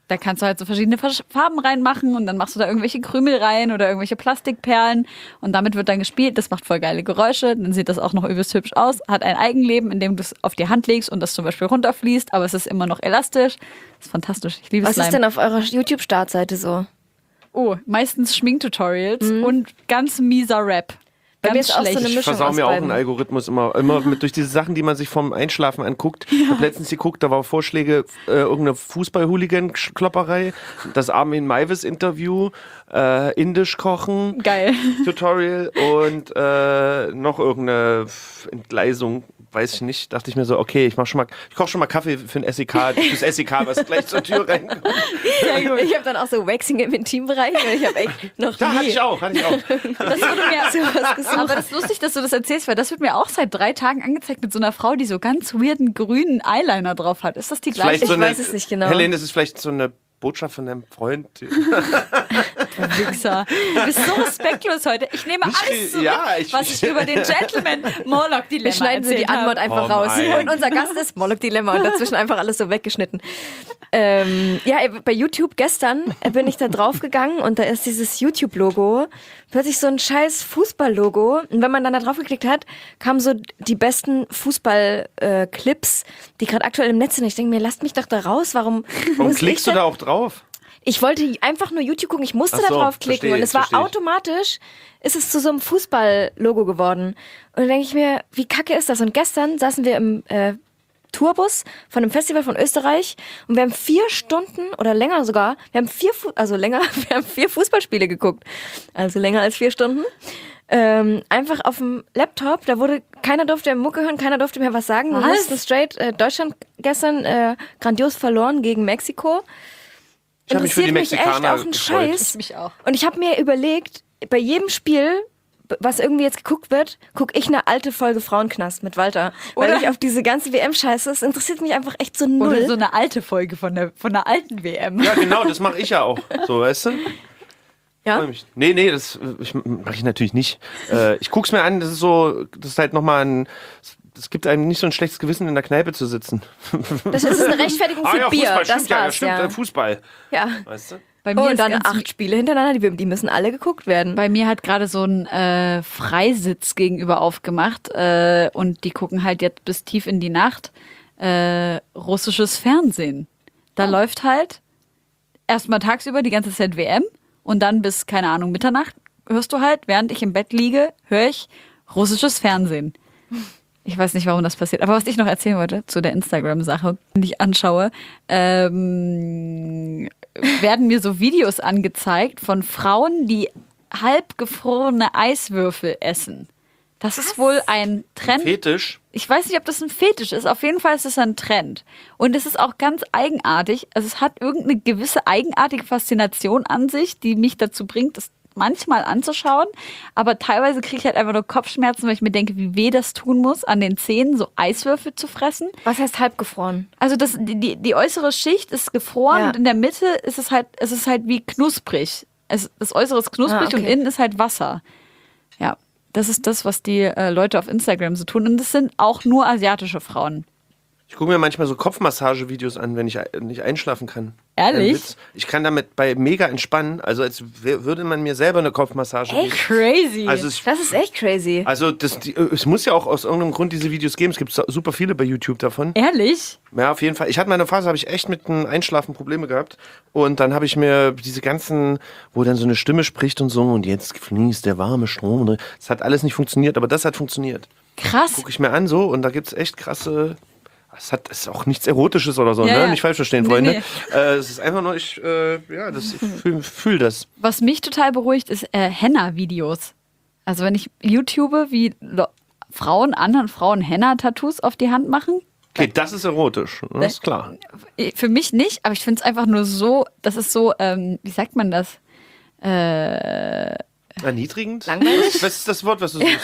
Da kannst du halt so verschiedene Versch- Farben reinmachen und dann machst du da irgendwelche Krümel rein oder irgendwelche Plastikperlen und damit wird dann gespielt. Das macht voll geile Geräusche, dann sieht das auch noch übelst hübsch aus, hat ein Eigenleben, in dem du es auf die Hand legst und das zum Beispiel runterfließt, aber es ist immer noch elastisch. Das ist fantastisch, ich liebe Was Slime. ist denn auf eurer YouTube-Startseite so? Oh, meistens Schminktutorials und ganz mieser Rap. Bei mir Ganz ist auch so schlecht. eine Ich Mischung versau aus mir auch beiden. einen Algorithmus immer, immer mit, durch diese Sachen, die man sich vom Einschlafen anguckt. Ich habe letztens geguckt, da war Vorschläge, äh, irgendeine Fußball-Hooligan-Klopperei, das Armin Maivis-Interview, äh, Indisch kochen, Geil. Tutorial und äh, noch irgendeine Entgleisung, weiß ich nicht. Dachte ich mir so, okay, ich mach schon mal, ich koche schon mal Kaffee für ein S E K, fürs S E K, was gleich zur Tür reinkommt. Ich habe dann auch so Waxing im Intimbereich und ich habe echt noch Da nie hatte ich auch, hatte ich auch. Das wurde mir sowas gesucht. Aber das ist lustig, dass du das erzählst, weil das wird mir auch seit drei Tagen angezeigt mit so einer Frau, die so ganz weirden grünen Eyeliner drauf hat. Ist das die gleiche? Vielleicht so Ich eine, weiß es nicht genau. Helene, das ist vielleicht so eine Botschaft von deinem Freund. Wichser. Du bist so respektlos heute. Ich nehme Nicht alles viel- zurück, ja, ich- was ich über den Gentleman Morlock Dilemma Wir schneiden so die erzählt Antwort habe. einfach Oh raus. nein. Und unser Gast ist Moloch Dilemma und dazwischen einfach alles so weggeschnitten. Ähm, ja, bei YouTube gestern bin ich da drauf gegangen und da ist dieses YouTube-Logo, plötzlich so ein scheiß Fußball-Logo. Und wenn man dann da drauf geklickt hat, kamen so die besten Fußball-Clips, die gerade aktuell im Netz sind. Ich denke mir, lasst mich doch da raus. Warum, Warum muss klickst ich du da auch drauf? Ich wollte einfach nur YouTube gucken, ich musste Ach so, da drauf klicken verstehe, und es war verstehe ich. automatisch, ist es zu so einem Fußball-Logo geworden. Und dann denke ich mir, wie kacke ist das? Und gestern saßen wir im äh, Tourbus von einem Festival von Österreich und wir haben vier Stunden oder länger sogar, wir haben vier, Fu- also länger, wir haben vier Fußballspiele geguckt. Also länger als vier Stunden. Ähm, einfach auf dem Laptop, da wurde, keiner durfte Mucke hören, keiner durfte mehr was sagen. Wir Was? mussten straight, äh, Deutschland gestern äh, grandios verloren gegen Mexiko. Ich hab mich für die Interessiert mich echt Mexikaner auf den gefreut. Scheiß. Ich mich auch. Und ich habe mir überlegt, bei jedem Spiel, was irgendwie jetzt geguckt wird, gucke ich eine alte Folge Frauenknast mit Walter. Weil Oder- ich auf diese ganze W M-Scheiße, es interessiert mich einfach echt so null. Oder so eine alte Folge von der, von der alten W M. Ja, genau, das mache ich ja auch. So, weißt du? ja? Freu mich. Nee, nee, das mache ich natürlich nicht. Äh, ich guck's mir an, das ist so, das ist halt nochmal ein, es gibt einem nicht so ein schlechtes Gewissen, in der Kneipe zu sitzen. Das ist eine Rechtfertigung für Bier, Fußball, das stimmt ja, ja, war's, stimmt, ja. äh, Fußball. ja. Weißt du? Bei Oh, mir, und ist dann ganz, acht Spiele hintereinander, die, die müssen alle geguckt werden. bei mir hat gerade so ein äh, Freisitz gegenüber aufgemacht äh, und die gucken halt jetzt bis tief in die Nacht äh, russisches Fernsehen. Da läuft halt erstmal tagsüber die ganze Zeit W M und dann bis, keine Ahnung, Mitternacht hörst du halt, während ich im Bett liege, höre ich russisches Fernsehen. Ich weiß nicht, warum das passiert. Aber was ich noch erzählen wollte zu der Instagram-Sache, die ich anschaue, ähm, werden mir so Videos angezeigt von Frauen, die halbgefrorene Eiswürfel essen. Das ist wohl ein Trend. Fetisch. Ich weiß nicht, ob das ein Fetisch ist. Auf jeden Fall ist es ein Trend. Und es ist auch ganz eigenartig. Also es hat irgendeine gewisse eigenartige Faszination an sich, die mich dazu bringt, das manchmal anzuschauen. Aber teilweise kriege ich halt einfach nur Kopfschmerzen, weil ich mir denke, wie weh das tun muss, an den Zähnen so Eiswürfel zu fressen. Was heißt halbgefroren? Also das, die, die, die äußere Schicht ist gefroren Ja. und in der Mitte ist es halt, es ist halt wie knusprig. Es, das Äußere ist knusprig Ah, okay. und innen ist halt Wasser. Ja, das ist das, was die äh, Leute auf Instagram so tun. Und das sind auch nur asiatische Frauen. Ich gucke mir manchmal so Kopfmassagevideos an, wenn ich ein- nicht einschlafen kann. Ehrlich? Ein Witz. Ich kann damit bei mega entspannen, also als wär- würde man mir selber eine Kopfmassage geben. Crazy. Also es, Das ist echt crazy. also das, die, es muss ja auch aus irgendeinem Grund diese Videos geben. Es gibt so- super viele bei YouTube davon. Ehrlich? Ja, auf jeden Fall. Ich hatte meine Phase, habe ich echt mit dem Einschlafen Probleme gehabt. Und dann habe ich mir diese ganzen, wo dann so eine Stimme spricht und so, und jetzt fließt der warme Strom. Das hat alles nicht funktioniert, aber das hat funktioniert. Krass. Gucke ich mir an so, und da gibt's echt krasse. Es hat es ist auch nichts Erotisches oder so, Ja, ne? ja. Nicht falsch verstehen, Nee, Freunde. nee. Äh, es ist einfach nur, ich, äh, ja, das, ich fühle fühl das. Was mich total beruhigt, ist äh, Henna-Videos. Also wenn ich YouTube, wie Lo- Frauen, anderen Frauen Henna-Tattoos auf die Hand machen. Okay, das ist erotisch, das ist klar. Für mich nicht, aber ich finde es einfach nur so, das ist so, ähm, wie sagt man das? Äh, Erniedrigend? Langweilig? Was, was ist das Wort, was du suchst?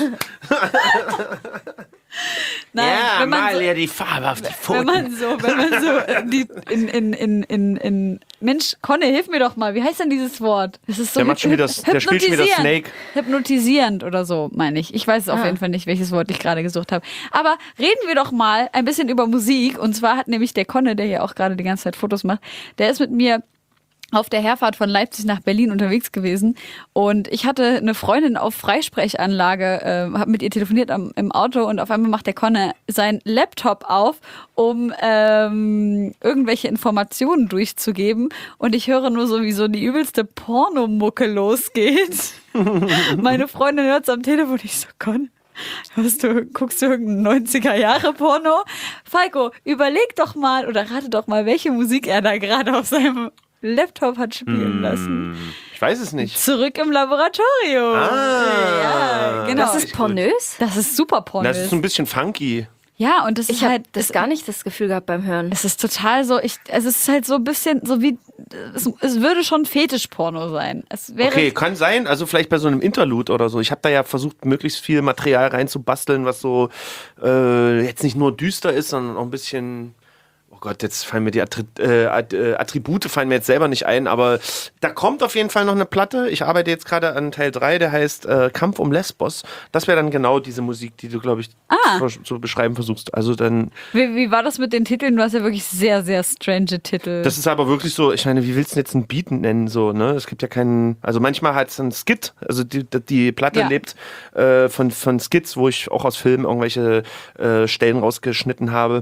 nein, wenn man so, ja die Farbe auf die wenn Pfoten. man so, wenn man so äh, die, in, in, in, in, in Mensch, Conny, hilf mir doch mal, wie heißt denn dieses Wort? Das ist so Der macht schon wieder- der spielt schon wieder hypnotisierend. Snake. Hypnotisierend oder so, meine ich. Ich weiß es auf Ah. jeden Fall nicht, welches Wort ich gerade gesucht habe. Aber reden wir doch mal ein bisschen über Musik. Und zwar hat nämlich der Conne, der hier auch gerade die ganze Zeit Fotos macht, der ist mit mir auf der Herfahrt von Leipzig nach Berlin unterwegs gewesen und ich hatte eine Freundin auf Freisprechanlage, äh, habe mit ihr telefoniert am, im Auto und auf einmal macht der Conne seinen Laptop auf, um ähm, irgendwelche Informationen durchzugeben und ich höre nur so, wie so die übelste Pornomucke losgeht. Meine Freundin hört es am Telefon, ich so, Conne, Hörst du, guckst du irgendein neunziger-Jahre-Porno? Falco, überleg doch mal oder rate doch mal, welche Musik er da gerade auf seinem Laptop hat spielen lassen. Ich weiß es nicht. Zurück im Laboratorium. Ah, ja, genau. Das ist pornös? Das ist super pornös. Das ist so ein bisschen funky. Ja, und das Ich ist habe halt, das gar nicht das Gefühl gehabt beim Hören. es ist total so, ich, also es ist halt so ein bisschen so wie, es, es würde schon Fetischporno sein. Es wäre Okay, kann sein. Also vielleicht bei so einem Interlude oder so. Ich habe da ja versucht, möglichst viel Material reinzubasteln, was so äh, jetzt nicht nur düster ist, sondern auch ein bisschen... Oh Gott, jetzt fallen mir die Attri äh, Attribute fallen mir jetzt selber nicht ein, aber da kommt auf jeden Fall noch eine Platte. Ich arbeite jetzt gerade an Teil drei, der heißt äh, Kampf um Lesbos. Das wäre dann genau diese Musik, die du, glaube ich, Ah. zu, zu beschreiben versuchst. Also dann, Wie, wie war das mit den Titeln? Du hast ja wirklich sehr, sehr strange Titel. das ist aber wirklich so, ich meine, wie willst du denn jetzt einen Beat nennen, so, ne? Es gibt ja keinen, also manchmal hat es einen Skit, also die, die Platte Ja. lebt äh, von, von Skits, wo ich auch aus Filmen irgendwelche äh, Stellen rausgeschnitten habe.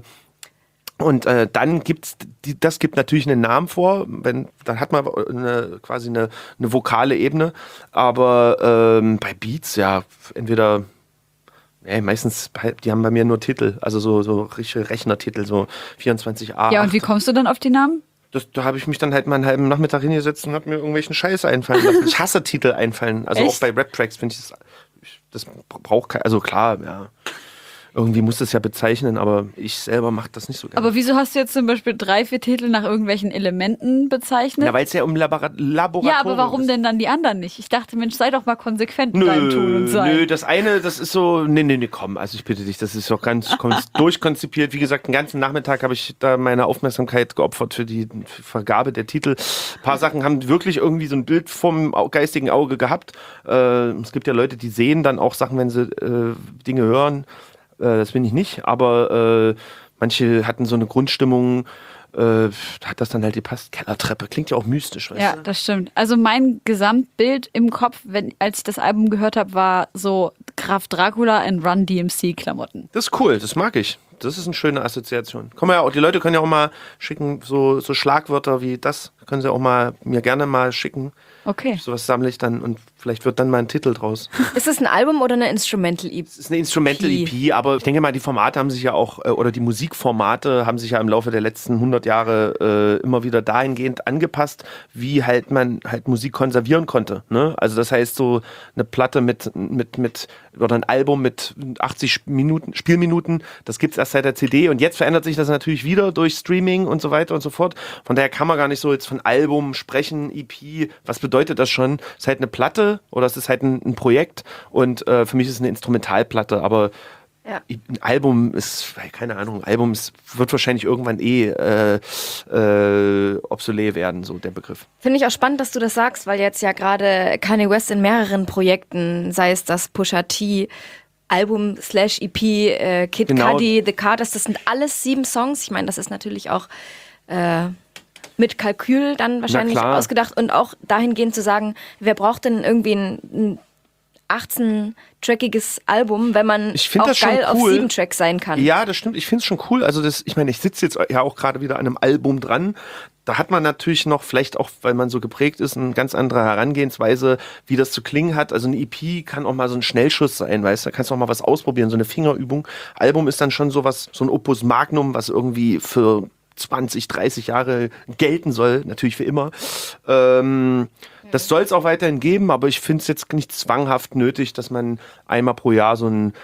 Und äh, dann gibt's, die, das gibt natürlich einen Namen vor, wenn, dann hat man eine, quasi eine, eine vokale Ebene, aber ähm, bei Beats, ja, entweder, ey, meistens, die haben bei mir nur Titel, also so, so richtige Rechnertitel, so vierundzwanzig A. ja, und wie kommst du dann auf die Namen? Das, da habe ich mich dann halt mal einen halben Nachmittag hingesetzt und habe mir irgendwelchen Scheiß einfallen lassen. Ich hasse Titel einfallen, also Echt? auch bei Rap-Tracks finde ich das, das braucht kein, also klar, ja. Irgendwie muss das ja bezeichnen, aber ich selber mache das nicht so gerne. Aber wieso hast du jetzt zum Beispiel drei, vier Titel nach irgendwelchen Elementen bezeichnet? Ja, weil es ja um Labora Laboratorium Ja, aber warum ist. denn dann die anderen nicht? Ich dachte, Mensch, sei doch mal konsequent mit deinem Tun und Sein. Nö, das eine, das ist so, nee, nee, nee, komm, also ich bitte dich, das ist doch ganz kon- durchkonzipiert. Wie gesagt, den ganzen Nachmittag habe ich da meine Aufmerksamkeit geopfert für die Vergabe der Titel. Ein paar Sachen haben wirklich irgendwie so ein Bild vom au- geistigen Auge gehabt. Äh, es gibt ja Leute, die sehen dann auch Sachen, wenn sie äh, Dinge hören. Äh, das bin ich nicht, aber äh, manche hatten so eine Grundstimmung, äh, hat das dann halt gepasst. Kellertreppe, klingt ja auch mystisch, weißt Ja, du? das stimmt. Also mein Gesamtbild im Kopf, wenn, als ich das Album gehört habe, war so Graf Dracula in Run D M C-Klamotten. Das ist cool, das mag ich. Das ist eine schöne Assoziation. Komm ja auch, die Leute können ja auch mal schicken, so, so Schlagwörter wie das, können sie auch mal mir gerne mal schicken. Okay. Sowas sammle ich dann und vielleicht wird dann mal ein Titel draus. Ist es ein Album oder eine Instrumental-E P? Es ist eine Instrumental-E P, aber ich denke mal, die Formate haben sich ja auch, äh, oder die Musikformate haben sich ja im Laufe der letzten hundert Jahre äh, immer wieder dahingehend angepasst, wie halt man halt Musik konservieren konnte. Ne? Also das heißt, so eine Platte mit, mit, mit, oder ein Album mit achtzig Minuten, Spielminuten, das gibt's erst seit der C D und jetzt verändert sich das natürlich wieder durch Streaming und so weiter und so fort. Von daher kann man gar nicht so jetzt von Album sprechen, E P, was bedeutet das schon? Es ist halt eine Platte oder es ist halt ein, ein Projekt und äh, für mich ist es eine Instrumentalplatte, aber Ja. ein Album ist, keine Ahnung, ein Album ist, wird wahrscheinlich irgendwann eh äh, äh, obsolet werden, so der Begriff. Finde ich auch spannend, dass du das sagst, weil jetzt ja gerade Kanye West in mehreren Projekten, sei es das Pusha T Album slash E P, äh, Kid Genau. Cudi, The Carters, das sind alles sieben Songs. Ich meine, das ist natürlich auch äh, mit Kalkül dann wahrscheinlich klar. ausgedacht und auch dahingehend zu sagen, wer braucht denn irgendwie ein, ein achtzehn-trackiges Album, wenn man Ich find auch das schon geil auf cool. sieben Tracks sein kann. Ja, das stimmt. Ich finde es schon cool. Also das, ich meine, ich sitze jetzt ja auch gerade wieder an einem Album dran. Da hat man natürlich noch, vielleicht auch, weil man so geprägt ist, eine ganz andere Herangehensweise, wie das zu klingen hat. Also eine E P kann auch mal so ein Schnellschuss sein, weißt du? Da kannst du auch mal was ausprobieren, so eine Fingerübung. Album ist dann schon sowas, so ein Opus Magnum, was irgendwie für zwanzig, dreißig Jahre gelten soll, natürlich für immer. Ähm, das soll es auch weiterhin geben, aber ich finde es jetzt nicht zwanghaft nötig, dass man einmal pro Jahr so einen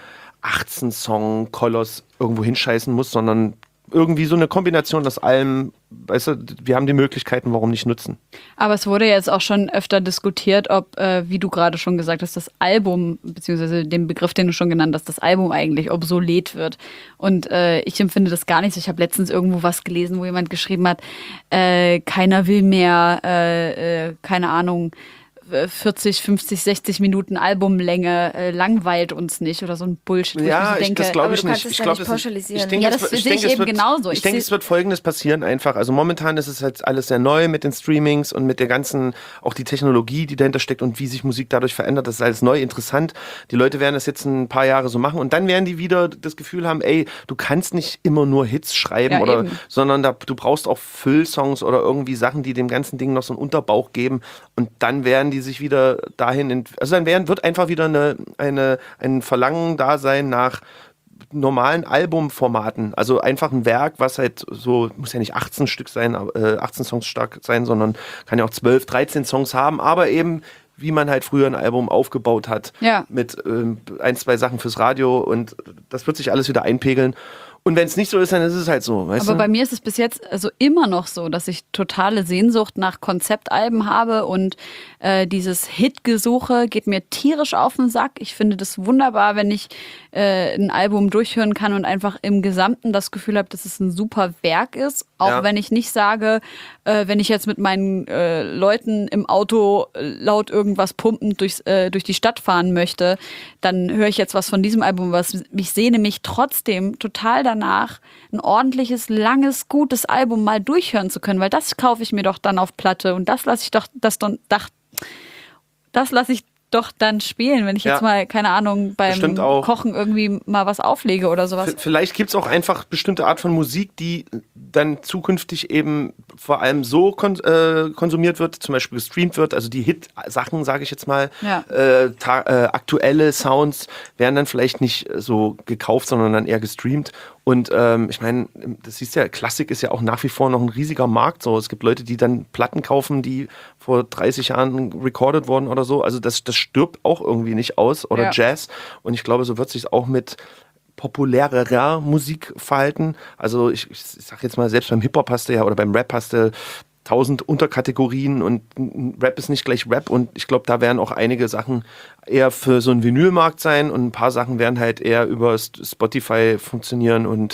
achtzehn-Song-Koloss irgendwo hinscheißen muss, sondern irgendwie so eine Kombination aus allem, weißt du, wir haben die Möglichkeiten, warum nicht nutzen? Aber es wurde jetzt auch schon öfter diskutiert, ob, äh, wie du gerade schon gesagt hast, das Album, beziehungsweise den Begriff, den du schon genannt hast, das Album eigentlich obsolet wird. Und äh, ich empfinde das gar nicht so. Ich habe letztens irgendwo was gelesen, wo jemand geschrieben hat, äh, keiner will mehr, äh, äh, keine Ahnung, vierzig, fünfzig, sechzig Minuten Albumlänge äh, langweilt uns nicht oder so ein Bullshit. wo Ja, ich, mir so ich, denke, das glaube aber ich du nicht. kannst es Ich ja glaube, nicht das ist- pauschalisieren. ich denke, Ja, es das wird- ich sehe denke, ich es eben wird- genauso. Ich Ich denke, seh- es wird Folgendes passieren einfach. Also momentan ist es halt alles sehr neu mit den Streamings und mit der ganzen, auch die Technologie, die dahinter steckt und wie sich Musik dadurch verändert. Das ist alles neu, interessant. Die Leute werden das jetzt ein paar Jahre so machen und dann werden die wieder das Gefühl haben, ey, du kannst nicht immer nur Hits schreiben Ja, oder, eben. sondern da, du brauchst auch Füllsongs oder irgendwie Sachen, die dem ganzen Ding noch so einen Unterbauch geben und dann werden die sich wieder dahin, ent- also dann werden, wird einfach wieder eine, eine, ein Verlangen da sein nach normalen Albumformaten, also einfach ein Werk, was halt so, muss ja nicht achtzehn Stück sein, äh, achtzehn Songs stark sein, sondern kann ja auch zwölf, dreizehn Songs haben, aber eben wie man halt früher ein Album aufgebaut hat, Ja. mit ähm, ein, zwei Sachen fürs Radio und das wird sich alles wieder einpegeln. Und wenn es nicht so ist, dann ist es halt so, weißt Aber du? bei mir ist es bis jetzt also immer noch so, dass ich totale Sehnsucht nach Konzeptalben habe und äh, dieses Hitgesuche geht mir tierisch auf den Sack. Ich finde das wunderbar, wenn ich äh, ein Album durchhören kann und einfach im Gesamten das Gefühl habe, dass es ein super Werk ist. Auch Ja. wenn ich nicht sage, äh, wenn ich jetzt mit meinen äh, Leuten im Auto äh, laut irgendwas pumpend durchs, äh, durch die Stadt fahren möchte, dann höre ich jetzt was von diesem Album, was ich sehne mich trotzdem total danach, ein ordentliches, langes, gutes Album mal durchhören zu können, weil das kaufe ich mir doch dann auf Platte und das lasse ich doch, das, doch- dach, das lasse ich doch dann spielen, wenn ich Ja. jetzt mal, keine Ahnung, beim Bestimmt auch. Kochen irgendwie mal was auflege oder sowas. V- Vielleicht gibt es auch einfach bestimmte Art von Musik, die dann zukünftig eben vor allem so kon äh, konsumiert wird, zum Beispiel gestreamt wird, also die Hit-Sachen, sage ich jetzt mal, Ja. äh, ta- äh, aktuelle Sounds werden dann vielleicht nicht so gekauft, sondern dann eher gestreamt. Und ähm, ich meine, das siehst du ja, Klassik ist ja auch nach wie vor noch ein riesiger Markt. So. Es gibt Leute, die dann Platten kaufen, die vor dreißig Jahren recorded wurden oder so. Also das, das stirbt auch irgendwie nicht aus. Oder Ja. Jazz. Und ich glaube, so wird sich auch mit populärer Musik verhalten. Also ich, ich sag jetzt mal, selbst beim Hip-Hop hast du ja oder beim Rap hast du tausend Unterkategorien und Rap ist nicht gleich Rap und ich glaube, da werden auch einige Sachen eher für so einen Vinylmarkt sein und ein paar Sachen werden halt eher über Spotify funktionieren und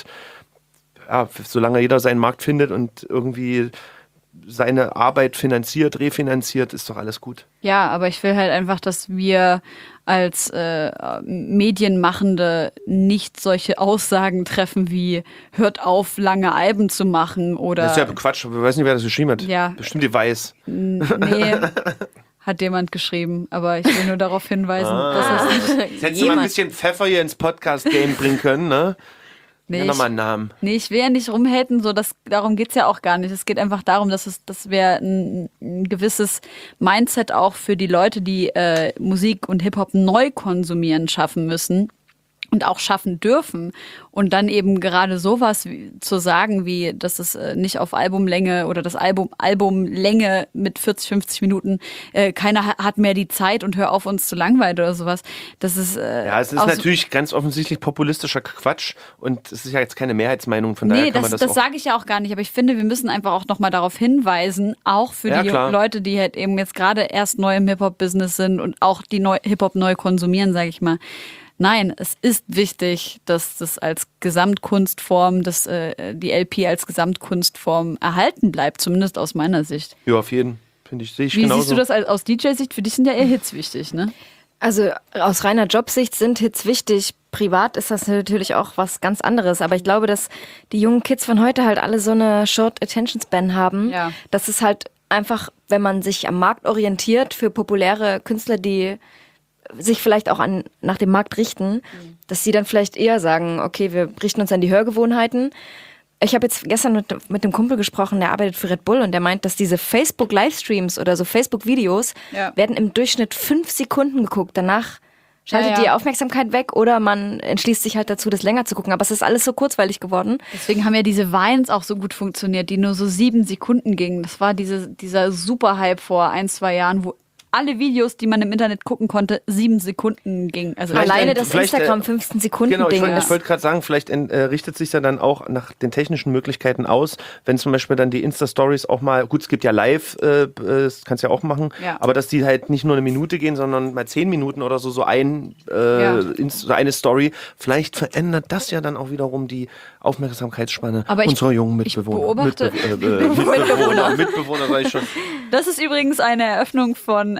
ja, solange jeder seinen Markt findet und irgendwie seine Arbeit finanziert, refinanziert, ist doch alles gut. Ja, aber ich will halt einfach, dass wir als äh, Medienmachende nicht solche Aussagen treffen wie hört auf, lange Alben zu machen oder Das ist ja Quatsch, ich weiß nicht, wer das geschrieben hat. Ja. Bestimmt die Weiß. nee, hat jemand geschrieben, aber ich will nur darauf hinweisen, Ah. dass es nicht, Jetzt hättest du mal ein Jemand. bisschen Pfeffer hier ins Podcast-Game bringen können, ne? nee, Ja, ich, nochmal einen Namen. nee, ich will ja nicht rumhaten, so das, darum geht's ja auch gar nicht. Es geht einfach darum, dass es, dass wir ein, ein gewisses Mindset auch für die Leute, die äh, Musik und Hip-Hop neu konsumieren, schaffen müssen. Und auch schaffen dürfen. Und dann eben gerade sowas wie, zu sagen, wie, dass es äh, nicht auf Albumlänge oder das Album Albumlänge mit vierzig, fünfzig Minuten, äh, keiner ha- hat mehr die Zeit und hör auf, uns zu langweilen oder sowas. Das ist, äh, Ja, es ist aus- natürlich ganz offensichtlich populistischer Quatsch und es ist ja jetzt keine Mehrheitsmeinung, von daher Nee, kann das, man das, das auch... sage ich ja auch gar nicht, aber ich finde, wir müssen einfach auch nochmal darauf hinweisen, auch für Ja, die klar. Leute, die halt eben jetzt gerade erst neu im Hip-Hop-Business sind und auch die neu, Hip-Hop neu konsumieren, sage ich mal. Nein, es ist wichtig, dass das als Gesamtkunstform, dass äh, die L P als Gesamtkunstform erhalten bleibt, zumindest aus meiner Sicht. Ja, auf jeden, finde ich, sehe ich Wie genauso. siehst du das als, aus D J-Sicht? Für dich sind ja eher Hits wichtig, ne? Also aus reiner Jobsicht sind Hits wichtig. Privat ist das natürlich auch was ganz anderes. Aber ich glaube, dass die jungen Kids von heute halt alle so eine Short Attention Span haben. Ja. Das ist halt einfach, wenn man sich am Markt orientiert für populäre Künstler, die sich vielleicht auch an, nach dem Markt richten, dass sie dann vielleicht eher sagen, okay, wir richten uns an die Hörgewohnheiten. Ich habe jetzt gestern mit, mit einem Kumpel gesprochen, der arbeitet für Red Bull und der meint, dass diese Facebook-Livestreams oder so Facebook-Videos Ja. werden im Durchschnitt fünf Sekunden geguckt. Danach schaltet Ja, ja. die Aufmerksamkeit weg oder man entschließt sich halt dazu, das länger zu gucken. Aber es ist alles so kurzweilig geworden. Deswegen haben ja diese Vines auch so gut funktioniert, die nur so sieben Sekunden gingen. Das war diese, dieser Super-Hype vor ein, zwei Jahren, wo alle Videos, die man im Internet gucken konnte, sieben Sekunden gingen. Also Vielleicht Alleine ein- das vielleicht, äh, Instagram fünfzehn Sekunden Genau, ich Ding. wollte ist- ich wollte gerade sagen, vielleicht äh, richtet sich ja dann auch nach den technischen Möglichkeiten aus, wenn zum Beispiel dann die Insta-Stories auch mal, gut, es gibt ja live, äh, äh, das kannst du ja auch machen, Ja. aber dass die halt nicht nur eine Minute gehen, sondern mal zehn Minuten oder so, so ein, äh, Ja. Inst- so eine Story, vielleicht verändert das ja dann auch wiederum die Aufmerksamkeitsspanne Aber ich- unserer jungen ich Mitbewohner. beobachte- Mitbe äh, äh, Mitbewohner, Mitbewohner sag ich schon. das ist übrigens eine Eröffnung von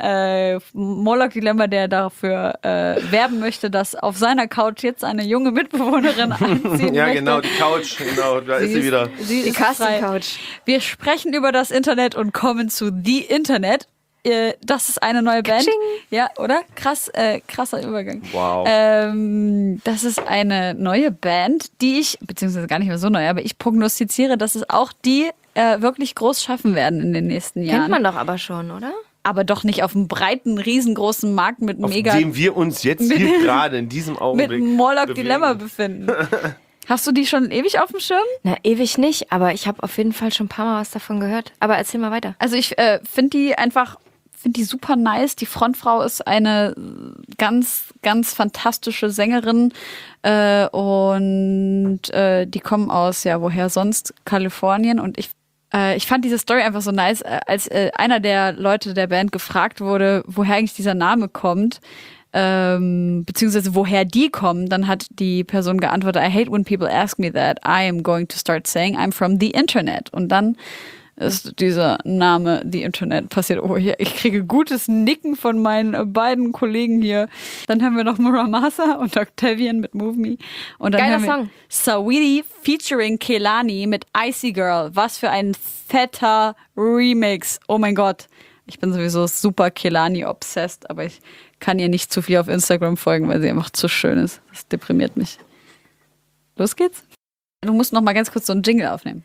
äh, Morlock Dilemma, der dafür äh, werben möchte, dass auf seiner Couch jetzt eine junge Mitbewohnerin einziehen Ja, möchte. genau, die Couch, genau, da ist sie wieder. Sie Die ist frei. Casting-Couch. Wir sprechen über das Internet und kommen zu The Internet. Äh, Das ist eine neue Band. Katsching. Ja, oder? Krass, äh, krasser Übergang. Wow. Ähm, das ist eine neue Band, die ich, beziehungsweise gar nicht mehr so neu, aber ich prognostiziere, dass es auch die äh, wirklich groß schaffen werden in den nächsten Jahren. Kennt man doch aber schon, oder? Aber doch nicht auf einem breiten, riesengroßen Markt mit Auf mega, dem wir uns jetzt hier gerade in diesem mit Augenblick Morlock bewegen. Dilemma befinden. Hast du die schon ewig auf dem Schirm? Na, ewig nicht, aber ich habe auf jeden Fall schon ein paar Mal was davon gehört. Aber erzähl mal weiter. Also ich äh, finde die einfach, finde die super nice. Die Frontfrau ist eine ganz, ganz fantastische Sängerin äh, und äh, die kommen aus, ja, woher sonst? Kalifornien. Und ich, äh, ich fand diese Story einfach so nice, äh, als äh, einer der Leute der Band gefragt wurde, woher eigentlich dieser Name kommt. Ähm, beziehungsweise woher die kommen, dann hat die Person geantwortet, I hate when people ask me that. I am going to start saying I'm from the Internet. Und dann ist dieser Name The Internet passiert. Oh, hier, ich kriege gutes Nicken von meinen äh, beiden Kollegen hier. Dann haben wir noch Muramasa und Octavian mit Move Me. Und dann Geiler haben wir Song. Saweetie featuring Kehlani mit Icy Girl. Was für ein fetter Remix. Oh mein Gott. Ich bin sowieso super Kehlani-obsessed, aber ich kann ihr nicht zu viel auf Instagram folgen, weil sie einfach zu schön ist. Das deprimiert mich. Los geht's. Du musst noch mal ganz kurz so einen Jingle aufnehmen.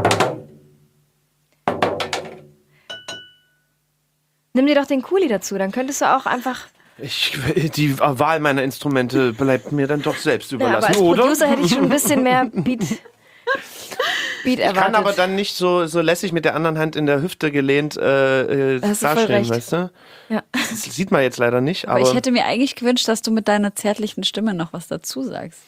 Nimm dir doch den Kuli dazu, dann könntest du auch einfach. Ich, die Wahl meiner Instrumente bleibt mir dann doch selbst Ja, aber überlassen, als oder? Producer hätte ich schon ein bisschen mehr Beat, Beat Ich kann erwartet. aber dann nicht so, so lässig mit der anderen Hand in der Hüfte gelehnt äh, äh, Da hast du voll dastehen, recht. weißt du? Ja. Das sieht man jetzt leider nicht, Aber aber, ich hätte mir eigentlich gewünscht, dass du mit deiner zärtlichen Stimme noch was dazu sagst.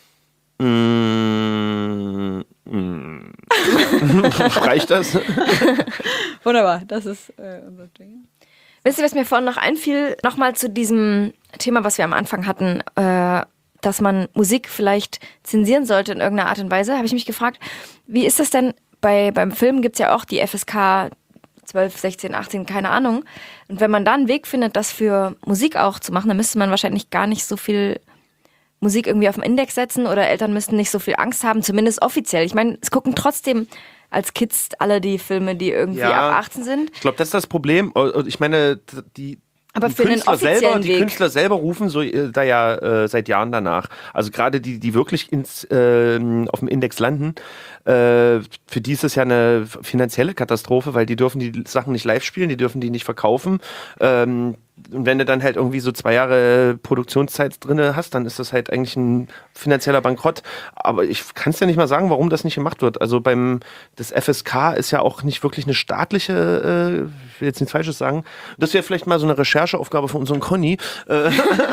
Mm, mm. Reicht das? Wunderbar, das ist äh, unser Ding. Wisst ihr, was mir vorhin noch einfiel? Nochmal zu diesem Thema, was wir am Anfang hatten, äh, dass man Musik vielleicht zensieren sollte in irgendeiner Art und Weise, habe ich mich gefragt, wie ist das denn, bei, beim Film gibt es ja auch die F S K zwölf, sechzehn, achtzehn, keine Ahnung. Und wenn man da einen Weg findet, das für Musik auch zu machen, dann müsste man wahrscheinlich gar nicht so viel Musik irgendwie auf den Index setzen oder Eltern müssten nicht so viel Angst haben, zumindest offiziell. Ich meine, es gucken trotzdem als Kids alle die Filme, die irgendwie Ja. ab achtzehn sind. Ich glaube, das ist das Problem. Und ich meine, die, Aber die für einen Künstler offiziellen selber, die Weg. Künstler selber rufen so äh, da ja äh, seit Jahren danach. Also gerade die, die wirklich ins, äh, auf dem Index landen, äh, für die ist es ja eine finanzielle Katastrophe, weil die dürfen die Sachen nicht live spielen, die dürfen die nicht verkaufen. Ähm, und wenn du dann halt irgendwie so zwei Jahre Produktionszeit drinne hast, dann ist das halt eigentlich ein finanzieller Bankrott. Aber ich kann es ja nicht mal sagen, warum das nicht gemacht wird. Also beim das F S K ist ja auch nicht wirklich eine staatliche, äh, ich will jetzt nichts Falsches sagen. Das wäre vielleicht mal so eine Rechercheaufgabe von unserem Conny. Äh,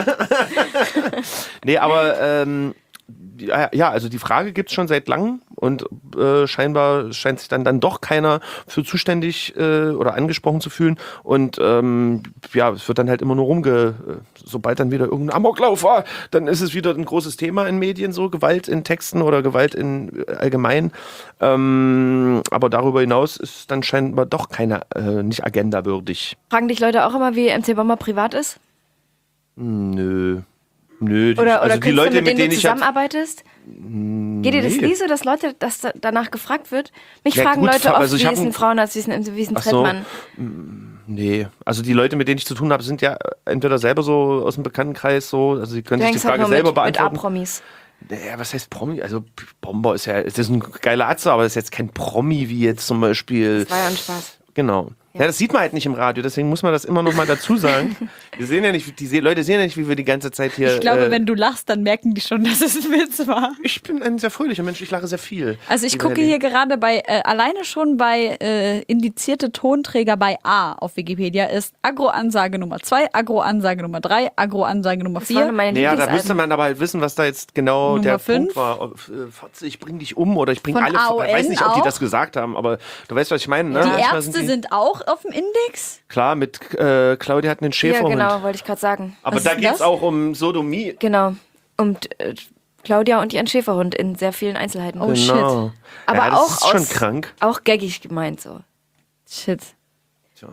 nee, aber ähm, ja, ja, also die Frage gibt's schon seit langem und äh, scheinbar scheint sich dann, dann doch keiner für zuständig äh, oder angesprochen zu fühlen. Und ähm, ja, es wird dann halt immer nur rumge... Äh, sobald dann wieder irgendein Amoklauf war, dann ist es wieder ein großes Thema in Medien, so Gewalt in Texten oder Gewalt in äh, allgemein. Ähm, aber darüber hinaus ist dann scheinbar doch keiner äh, nicht agendawürdig. Fragen dich Leute auch immer, wie M C Bomber privat ist? Nö. Nö, die, Oder, oder also die Künstler, Leute, mit denen denen du ich halt- zusammenarbeitest? Geht dir das nee. nie so, dass Leute, dass da- danach gefragt wird? Mich Ja, fragen gut, Leute oft, also ich wie hab ist ein ein- Frauenarzt, wie ist ein, wie ist ein Ach so. Trettmann? Nee, also die Leute, mit denen ich zu tun habe, sind ja entweder selber so aus dem Bekanntenkreis so, also sie können Du sich die hängst halt Frage nur selber mit, mit beantworten. A-Promis. Naja, was heißt Promi? Also Bomber ist ja, es ist ein geiler Arzt, aber das ist jetzt kein Promi wie jetzt zum Beispiel. Das war ja ein Spaß. Genau. Ja. das sieht man halt nicht im Radio, deswegen muss man das immer noch mal dazu sagen. Wir sehen ja nicht, die Se- Leute sehen ja nicht, wie wir die ganze Zeit hier. Ich glaube, äh, wenn du lachst, dann merken die schon, dass es ein Witz war. ich bin ein sehr fröhlicher Mensch, ich lache sehr viel. Also ich Liebe gucke Nelly. hier gerade bei, äh, alleine schon bei äh, indizierte Tonträger bei A auf Wikipedia ist Agro-Ansage Nummer zwei, Agro-Ansage Nummer drei, Agro-Ansage Nummer Das waren vier. meine Naja, da Lieblingsalben. müsste man aber halt wissen, was da jetzt genau Nummer der fünf. Punkt war. Ob, äh, Fotze, ich bring dich um oder ich bring Von alle. A O N Ich weiß nicht, ob die auch? das gesagt haben, aber du weißt, was ich meine, ne? Die Manchmal Ärzte die- sind auch auf dem Index? Klar, mit äh, Claudia hat einen Ja, Schäferhund. genau, wollte ich gerade sagen. Aber Was da ist denn geht es das? auch um Sodomie. Genau. Und äh, Claudia und ihren Schäferhund in sehr vielen Einzelheiten. Oh, shit. Aber ja, das auch ist schon aus- krank. Auch gaggig gemeint so. Shit. Tja.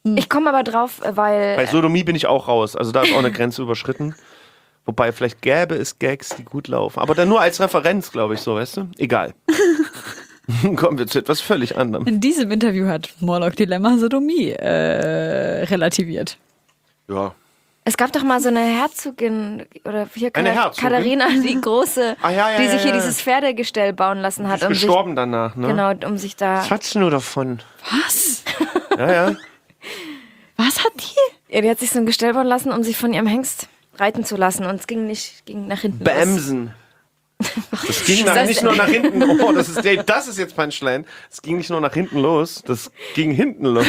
Ich komme aber drauf, weil Bei Sodomie bin ich auch raus. Also da ist auch eine Grenze überschritten. Wobei, vielleicht gäbe es Gags, die gut laufen. Aber dann nur als Referenz, glaube ich, so, weißt du? Egal. Kommen wir zu etwas völlig anderem. In diesem Interview hat Morlock Dilemma Sodomie äh, relativiert. Ja. es gab doch mal so eine Herzogin oder hier Eine Katha- Herzogin? Katharina, die große, Ah, ja, ja, die sich ja, hier ja. dieses Pferdegestell bauen lassen hat, Ist um sich gestorben danach, ne? genau, um sich da. Was hat's nur davon? Was? Ja, ja. Was hat die? Ja, die hat sich so ein Gestell bauen lassen, um sich von ihrem Hengst reiten zu lassen und es ging nicht, ging nach hinten. los. Bämsen. Das ging nach, das nicht denn? nur nach hinten. Oh, das ist, der, das ist jetzt Punchline. Es ging nicht nur nach hinten los, das ging hinten los.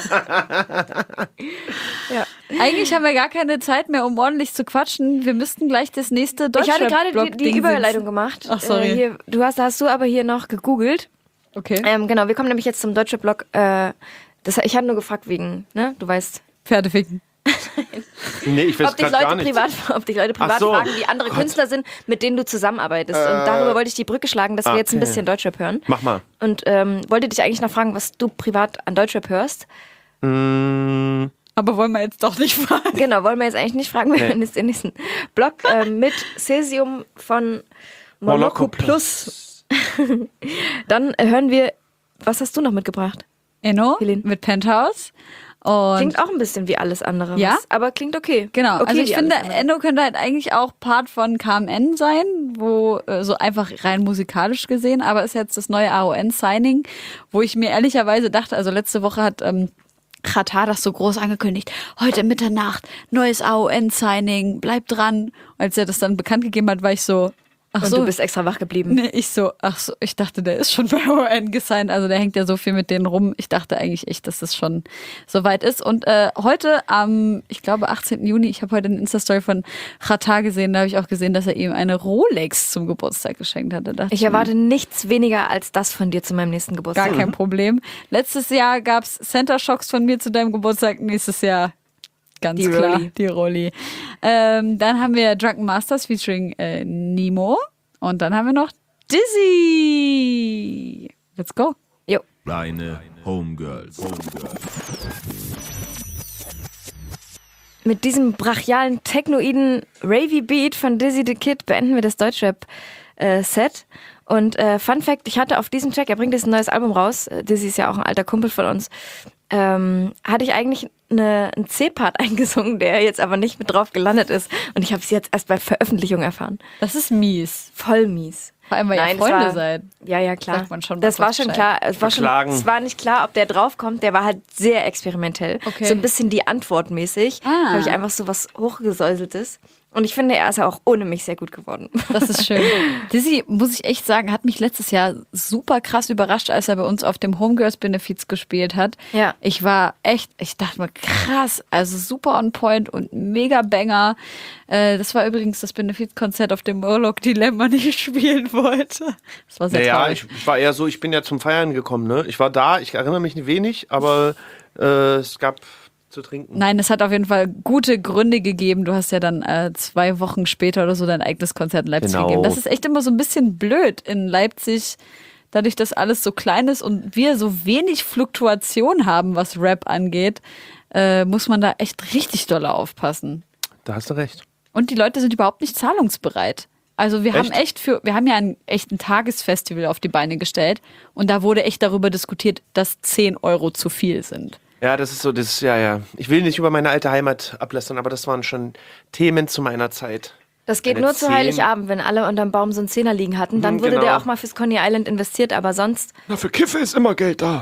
Ja. Eigentlich haben wir gar keine Zeit mehr, um ordentlich zu quatschen. Wir müssten gleich das nächste Ich hatte gerade die, die Deutschrap-Blog-Ding Überleitung sitzen. gemacht. Ach, sorry. Äh, hier, du hast, hast du aber hier noch gegoogelt. Okay. Ähm, genau, wir kommen nämlich jetzt zum Deutschrap-Blog. Äh, das, ich hatte nur gefragt wegen, ne, du weißt, Pferdeficken. Nee, ich weiß ob dich gerade gar Leute nicht. privat, ob dich Leute privat Ach so. fragen, wie andere Künstler sind, mit denen du zusammenarbeitest. Und darüber wollte ich die Brücke schlagen, dass wir jetzt ein okay. bisschen Deutschrap hören. Mach mal. Und ähm, wollte dich eigentlich noch fragen, was du privat an Deutschrap hörst. Mm, Aber wollen wir jetzt doch nicht fragen. Genau, wollen wir jetzt eigentlich nicht fragen, wir hören jetzt den nächsten Blog äh, mit Cesium von Moloko Moloko Plus. Dann äh, hören wir, was hast du noch mitgebracht? Enno Helene. mit Penthouse. Und Klingt auch ein bisschen wie alles andere. Ja? was, aber klingt okay. Genau, okay, also ich wie finde, alles andere. Endo könnte halt eigentlich auch Part von K M N sein, wo äh, so einfach rein musikalisch gesehen, aber ist jetzt das neue A O N-Signing, wo ich mir ehrlicherweise dachte, also letzte Woche hat ähm, Katar das so groß angekündigt, heute Mitternacht, neues A O N-Signing, bleib dran. Als er das dann bekannt gegeben hat, war ich so, ach Und so. du bist extra wach geblieben. Nee, ich so, ach so, ich dachte, der ist schon bei A O N gesigned, also der hängt ja so viel mit denen rum. Ich dachte eigentlich echt, dass das schon so weit ist. Und äh, heute am, ich glaube, achtzehnten Juni, ich habe heute eine Insta-Story von Katar gesehen, da habe ich auch gesehen, dass er ihm eine Rolex zum Geburtstag geschenkt hatte. Da dachte Ich erwarte nichts weniger als das von dir zu meinem nächsten Geburtstag. gar kein Problem. Letztes Jahr gab's Center Shocks von mir zu deinem Geburtstag, nächstes Jahr ganz Die klar Rolli. die Rolli. Ähm, dann haben wir Drunken Masters featuring äh, Nemo und dann haben wir noch Dizzy. Let's go. Jo. Kleine Homegirls. Homegirls. Mit diesem brachialen, technoiden Ravey-Beat von Dizzy the Kid beenden wir das Deutschrap-Set. Und äh, Fun Fact, ich hatte auf diesem Track, er bringt jetzt ein neues Album raus, äh, Dizzy ist ja auch ein alter Kumpel von uns, ähm, hatte ich eigentlich eine, einen C-Part eingesungen, der jetzt aber nicht mit drauf gelandet ist. Und ich habe es jetzt erst bei Veröffentlichung erfahren. Das ist mies. Voll mies. Vor allem, weil Nein, ihr das Freunde war- seid. Ja, ja, klar. Sagt man schon, das was war schon Bescheid. klar. Es war, schon, Verklagen. es war nicht klar, ob der draufkommt. Der war halt sehr experimentell. Okay. So ein bisschen die Antwort mäßig. Ah. Habe ich einfach so was Hochgesäuseltes. Und ich finde, er ist ja auch ohne mich sehr gut geworden. Das ist schön. Dizzy, muss ich echt sagen, hat mich letztes Jahr super krass überrascht, als er bei uns auf dem Homegirls Benefiz gespielt hat. Ja. Ich war echt, ich dachte mir, krass, also super on point und mega Banger. Äh, das war übrigens das Benefizkonzert, auf dem Morlock Dilemma nicht spielen wollte. Das war sehr Naja, traurig. ich, ich war eher so, ich bin ja zum Feiern gekommen, ne? Ich war da, ich erinnere mich wenig, aber äh, es gab zu trinken. Nein, es hat auf jeden Fall gute Gründe gegeben. Du hast ja dann äh, zwei Wochen später oder so dein eigenes Konzert in Leipzig Genau. gegeben. Das ist echt immer so ein bisschen blöd in Leipzig, dadurch, dass alles so klein ist und wir so wenig Fluktuation haben, was Rap angeht, äh, muss man da echt richtig doll aufpassen. Da hast du recht. Und die Leute sind überhaupt nicht zahlungsbereit. Also wir haben Echt? echt für, wir haben ja ein echt ein Tagesfestival auf die Beine gestellt und da wurde echt darüber diskutiert, dass zehn Euro zu viel sind. Ja, das ist so, das ist, ja, ja. Ich will nicht über meine alte Heimat ablästern, aber das waren schon Themen zu meiner Zeit. Das geht Eine nur zu zehn. Heiligabend, wenn alle unterm Baum so einen Zehner liegen hatten. Dann Mhm, wurde genau. der auch mal fürs Coney Island investiert, aber sonst. Na, für Kiffe ist immer Geld da.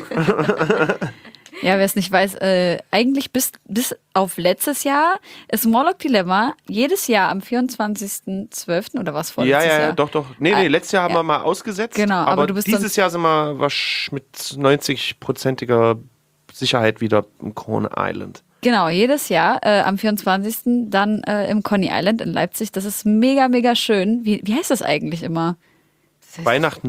Ja, wer es nicht weiß, äh, eigentlich bis, bis auf letztes Jahr ist Morlock Dilemma jedes Jahr am vierundzwanzigsten zwölften oder was Ja, vorletztes ja, ja, Jahr? doch, doch. Nee, nee, Äh, letztes Jahr haben ja. wir mal ausgesetzt. Genau, aber aber du bist dieses sonst- Jahr sind wir wasch mit neunzig-prozentiger Sicherheit wieder im Krone Island. Genau, jedes Jahr äh, am vierundzwanzigsten dann äh, im Coney Island in Leipzig. Das ist mega, mega schön. Wie, wie heißt das eigentlich immer? Weihnachten.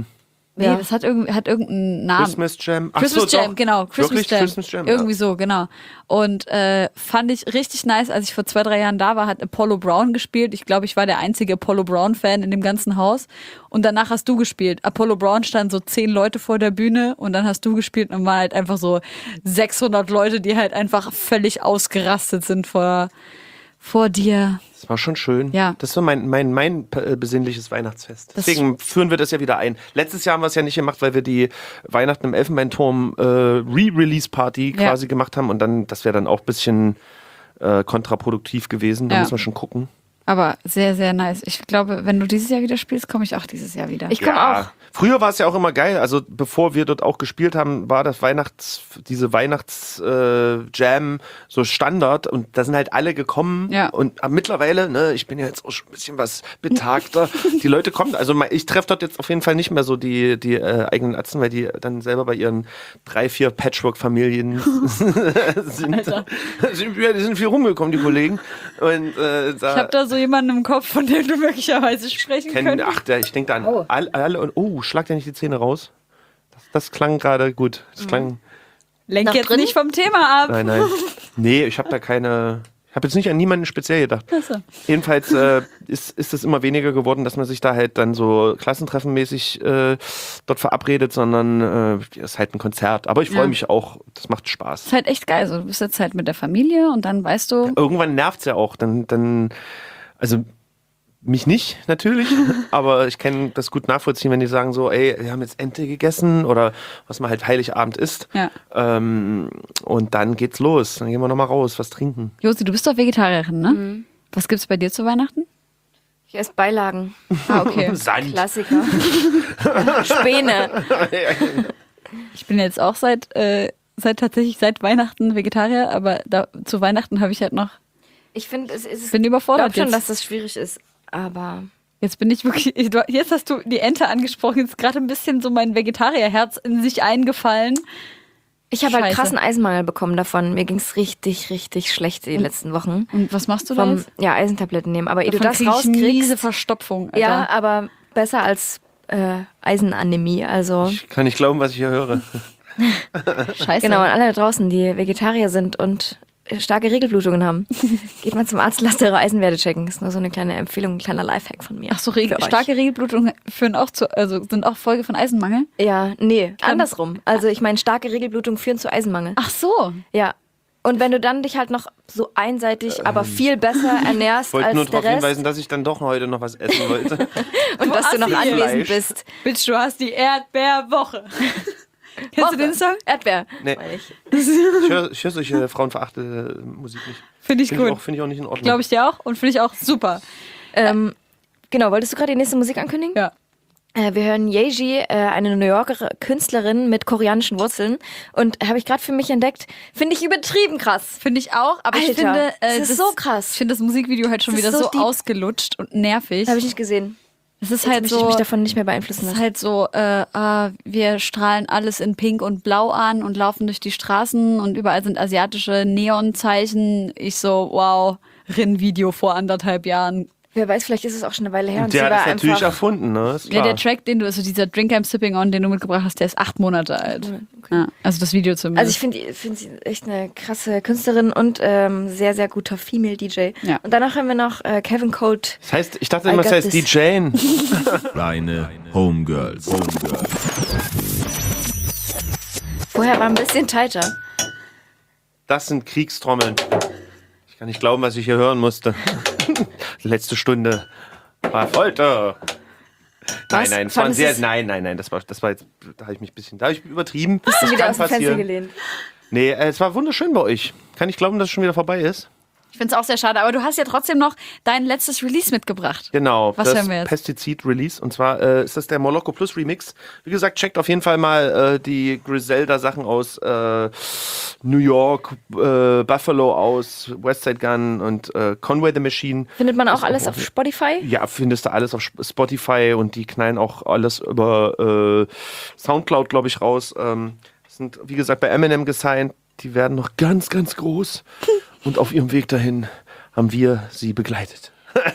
Nee, Ja. das hat, irgend, hat irgendeinen Namen. Christmas Jam. Ach Christmas so, Jam, doch. genau. Christmas Wirklich? Jam. Christmas Jam, Irgendwie ja. so, genau. Und äh, fand ich richtig nice, als ich vor zwei, drei Jahren da war, hat Apollo Brown gespielt. Ich glaube, ich war der einzige Apollo Brown-Fan in dem ganzen Haus. Und danach hast du gespielt. Apollo Brown stand so zehn Leute vor der Bühne und dann hast du gespielt und war halt einfach so sechshundert Leute, die halt einfach völlig ausgerastet sind vor, vor dir. Das war schon schön. Ja. Das war mein, mein, mein äh, besinnliches Weihnachtsfest. Das Deswegen führen wir das ja wieder ein. Letztes Jahr haben wir es ja nicht gemacht, weil wir die Weihnachten im Elfenbeinturm äh, Re-Release-Party Ja. quasi gemacht haben. Und dann, das wäre dann auch ein bisschen äh, kontraproduktiv gewesen. Da Ja. muss man schon gucken. Aber sehr, sehr nice. Ich glaube, wenn du dieses Jahr wieder spielst, komme ich auch dieses Jahr wieder. Ich komme Ja. auch. Früher war es ja auch immer geil. Also bevor wir dort auch gespielt haben, war das Weihnachts, diese Weihnachts-Jam so Standard und da sind halt alle gekommen. Ja. Und aber mittlerweile, ne, ich bin ja jetzt auch schon ein bisschen was betagter. Die Leute kommen, also ich treffe dort jetzt auf jeden Fall nicht mehr so die, die äh, eigenen Atzen, weil die dann selber bei ihren drei, vier Patchwork-Familien sind. sind. Ja, die sind viel rumgekommen, die Kollegen. Und äh, da Ich habe da so jemanden im Kopf, von dem du möglicherweise sprechen kennen, könntest. ach, der, ich denke da an alle, alle und oh, schlag dir nicht die Zähne raus. Das, das klang gerade gut. Das klang. Lenk Nach jetzt drin? nicht vom Thema ab. Nein, nein. Nee, ich habe da keine. Ich habe jetzt nicht an niemanden speziell gedacht. Ach so. Jedenfalls äh, ist, ist es immer weniger geworden, dass man sich da halt dann so klassentreffenmäßig äh, dort verabredet, sondern äh, ist halt ein Konzert. Aber ich freue Ja. mich auch. Das macht Spaß. ist halt echt geil. So, du bist jetzt halt mit der Familie und dann weißt du, Irgendwann nervt's ja auch. Dann, dann, also mich nicht, natürlich, aber ich kann das gut nachvollziehen, wenn die sagen so, ey, wir haben jetzt Ente gegessen oder was man halt Heiligabend isst. Ja. Ähm, und dann geht's los. Dann gehen wir nochmal raus, was trinken. Josi, du bist doch Vegetarierin, ne? Was gibt's bei dir zu Weihnachten? Ich esse Beilagen. Ah, okay. Sand. Klassiker. Späne. Ich bin jetzt auch seit, äh, seit tatsächlich seit Weihnachten Vegetarier, aber da, zu Weihnachten habe ich halt noch, Ich finde, es ist. bin Ich überfordert glaube schon, jetzt. dass das schwierig ist. Aber Jetzt bin ich wirklich, du- jetzt hast du die Ente angesprochen, jetzt gerade ein bisschen so mein Vegetarierherz in sich eingefallen. ich habe halt Scheiße. krassen Eisenmangel bekommen davon. Mir ging es richtig, richtig schlecht die letzten Wochen. Und was machst du da Vom, jetzt? ja, Eisentabletten nehmen. Aber ehe du Davon das krieg ich miese rauskriegst. Verstopfung, Alter. Ja, aber besser als äh, Eisenanämie. Also. Ich kann nicht glauben, was ich hier höre. Scheiße. Genau, und alle da draußen, die Vegetarier sind und starke Regelblutungen haben, geht mal zum Arzt, lasst eure Eisenwerte checken. Das ist nur so eine kleine Empfehlung, ein kleiner Lifehack von mir. Ach so, Regel, Für euch. starke Regelblutungen führen auch zu, also sind auch Folge von Eisenmangel? Ja, nee, andersrum. Also ich meine, starke Regelblutungen führen zu Eisenmangel. Ach so. Ja. Und wenn du dann dich halt noch so einseitig, aber viel besser ernährst Ich wollte als nur der darauf Rest hinweisen, dass ich dann doch heute noch was essen wollte. und dass du noch Assi. anwesend Fleisch. bist. Bitch, du hast die Erdbeerwoche. Kennst du den Song? Erdbeer. Nee. meine ich. Ich höre hör solche frauenverachtende Musik nicht. Finde ich Finde ich, gut. auch- find ich auch nicht in Ordnung. Glaube ich dir auch und finde ich auch super. Ähm, genau, wolltest du gerade die nächste Musik ankündigen? Ja. Äh, wir hören Yeji, äh, eine New Yorker Künstlerin mit koreanischen Wurzeln. Und habe ich gerade für mich entdeckt, finde ich übertrieben krass. Finde ich auch, aber ich Alter, finde, äh, das ist so krass. Ich finde das Musikvideo halt schon Das ist wieder so so, deep. ausgelutscht und nervig. Habe ich nicht gesehen. Es ist Jetzt halt möchte ich so, mich davon nicht mehr beeinflussen es ist lassen. halt so, äh, ah, wir strahlen alles in Pink und Blau an und laufen durch die Straßen und überall sind asiatische Neonzeichen. Ich so, wow, Rinn-Video vor anderthalb Jahren. Wer weiß, vielleicht ist es auch schon eine Weile her. Und Der sie hat war das natürlich einfach, erfunden, ne? Ist Ja, klar. der Track, den du, also dieser Drink I'm Sipping On, den du mitgebracht hast, der ist acht Monate alt. Ja, also das Video zumindest. Also ich finde find sie echt eine krasse Künstlerin und ähm, sehr, sehr guter Female D J. Ja. Und danach haben wir noch äh, Kevin Colt. Das heißt, ich dachte I immer, es got heißt this. D J. Reine Homegirls. Homegirls. Vorher war ein bisschen tighter. Das sind Kriegstrommeln. Ich kann nicht glauben, was ich hier hören musste. Letzte Stunde war Folter. Nein, Was? nein, das war ein Fandest sehr, du's- nein, nein, nein, das war, das war jetzt, da habe ich mich ein bisschen, da habe ich übertrieben. Bist du das wieder kann aus dem Fenster passieren. gelehnt? Nee, äh, es war wunderschön bei euch. Kann ich glauben, dass es schon wieder vorbei ist? ich finde es auch sehr schade, aber du hast ja trotzdem noch dein letztes Release mitgebracht. Genau, Was das hören wir jetzt? Pestizid-Release. Und zwar äh, ist das der Moloko Plus Remix. Wie gesagt, checkt auf jeden Fall mal äh, die Griselda-Sachen aus äh, New York, äh, Buffalo aus, Westside Gun und äh, Conway the Machine. Findet man auch Das alles auch- auf Spotify? Ja, findest du alles auf Spotify und die knallen auch alles über äh, Soundcloud, glaube ich, raus. Ähm, sind, wie gesagt, bei Eminem gesigned. Die werden noch ganz, ganz groß. Und auf ihrem Weg dahin haben wir sie begleitet.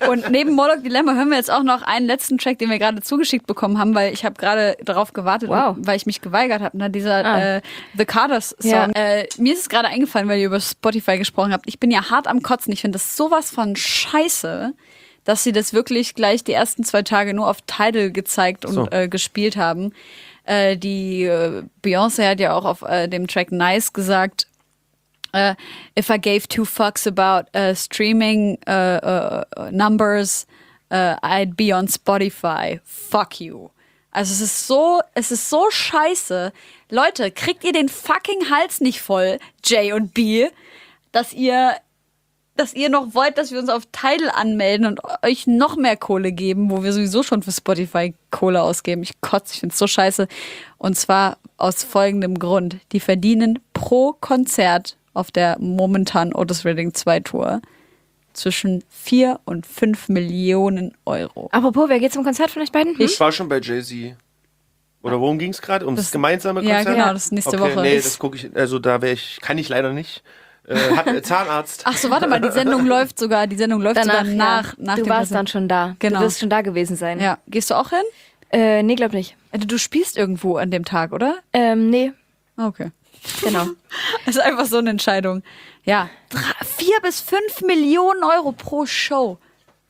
Und neben Morlock Dilemma hören wir jetzt auch noch einen letzten Track, den wir gerade zugeschickt bekommen haben, weil ich habe gerade darauf gewartet, Wow. weil ich mich geweigert habe. Ne? Dieser Ah. äh, The Carters Song. Ja. Äh, mir ist es gerade eingefallen, weil ihr über Spotify gesprochen habt. Ich bin ja hart am Kotzen. Ich finde das sowas von scheiße, dass sie das wirklich gleich die ersten zwei Tage nur auf Tidal gezeigt und So. äh, gespielt haben. Äh, die äh, Beyoncé hat ja auch auf äh, dem Track Nice gesagt, Uh, if I gave two fucks about uh, streaming uh, uh, numbers, uh, I'd be on Spotify. Fuck you. Also es ist so, es ist so scheiße. Leute, kriegt ihr den fucking Hals nicht voll, J und B, dass ihr, dass ihr noch wollt, dass wir uns auf Tidal anmelden und euch noch mehr Kohle geben, wo wir sowieso schon für Spotify Kohle ausgeben. Ich kotze, ich find's so scheiße. Und zwar aus folgendem Grund. Die verdienen pro Konzert auf der momentan Otis Redding zwei Tour zwischen vier und fünf Millionen Euro. Apropos, wer geht zum Konzert von euch beiden? Hm? Ich war schon bei Jay-Z. Oder worum ging es gerade? Ums Das- gemeinsame ja, Konzert? genau, das ist nächste okay, Woche. Nee, Ist- das gucke ich, also da wäre ich, kann ich leider nicht. Äh, hab, äh, Zahnarzt. Ach so, warte mal, die Sendung läuft sogar, die Sendung läuft Danach, sogar nach, ja. nach Du dem warst Konzert. dann schon da. Genau. Du wirst schon da gewesen sein. Ja, gehst du auch hin? Äh, nee, glaub nicht. Also du spielst irgendwo an dem Tag, oder? Ähm, nee, Okay. genau. Das ist einfach so eine Entscheidung. Ja, drei, vier bis fünf Millionen Euro pro Show.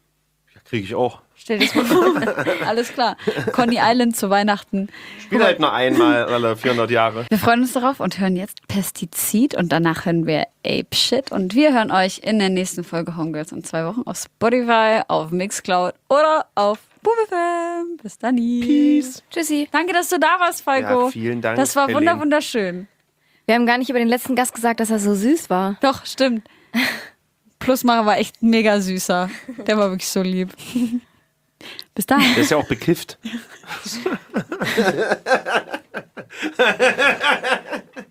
Kriege ich auch. Stell dir das mal vor. Alles klar. Coney Island zu Weihnachten. Spiel halt nur einmal alle vierhundert Jahre. Wir freuen uns darauf und hören jetzt Pestizid und danach hören wir Ape Shit und wir hören euch in der nächsten Folge Homegirls in zwei Wochen auf Spotify, auf Mixcloud oder auf BuBFM. Bis dann. Peace. Tschüssi. Danke, dass du da warst, Falco. Ja, vielen Dank, Das war Helene. wunder wunderschön. Wir haben gar nicht über den letzten Gast gesagt, dass er so süß war. Doch, stimmt. Plusmacher war echt mega süßer. Der war wirklich so lieb. Bis dann. Der ist ja auch bekifft.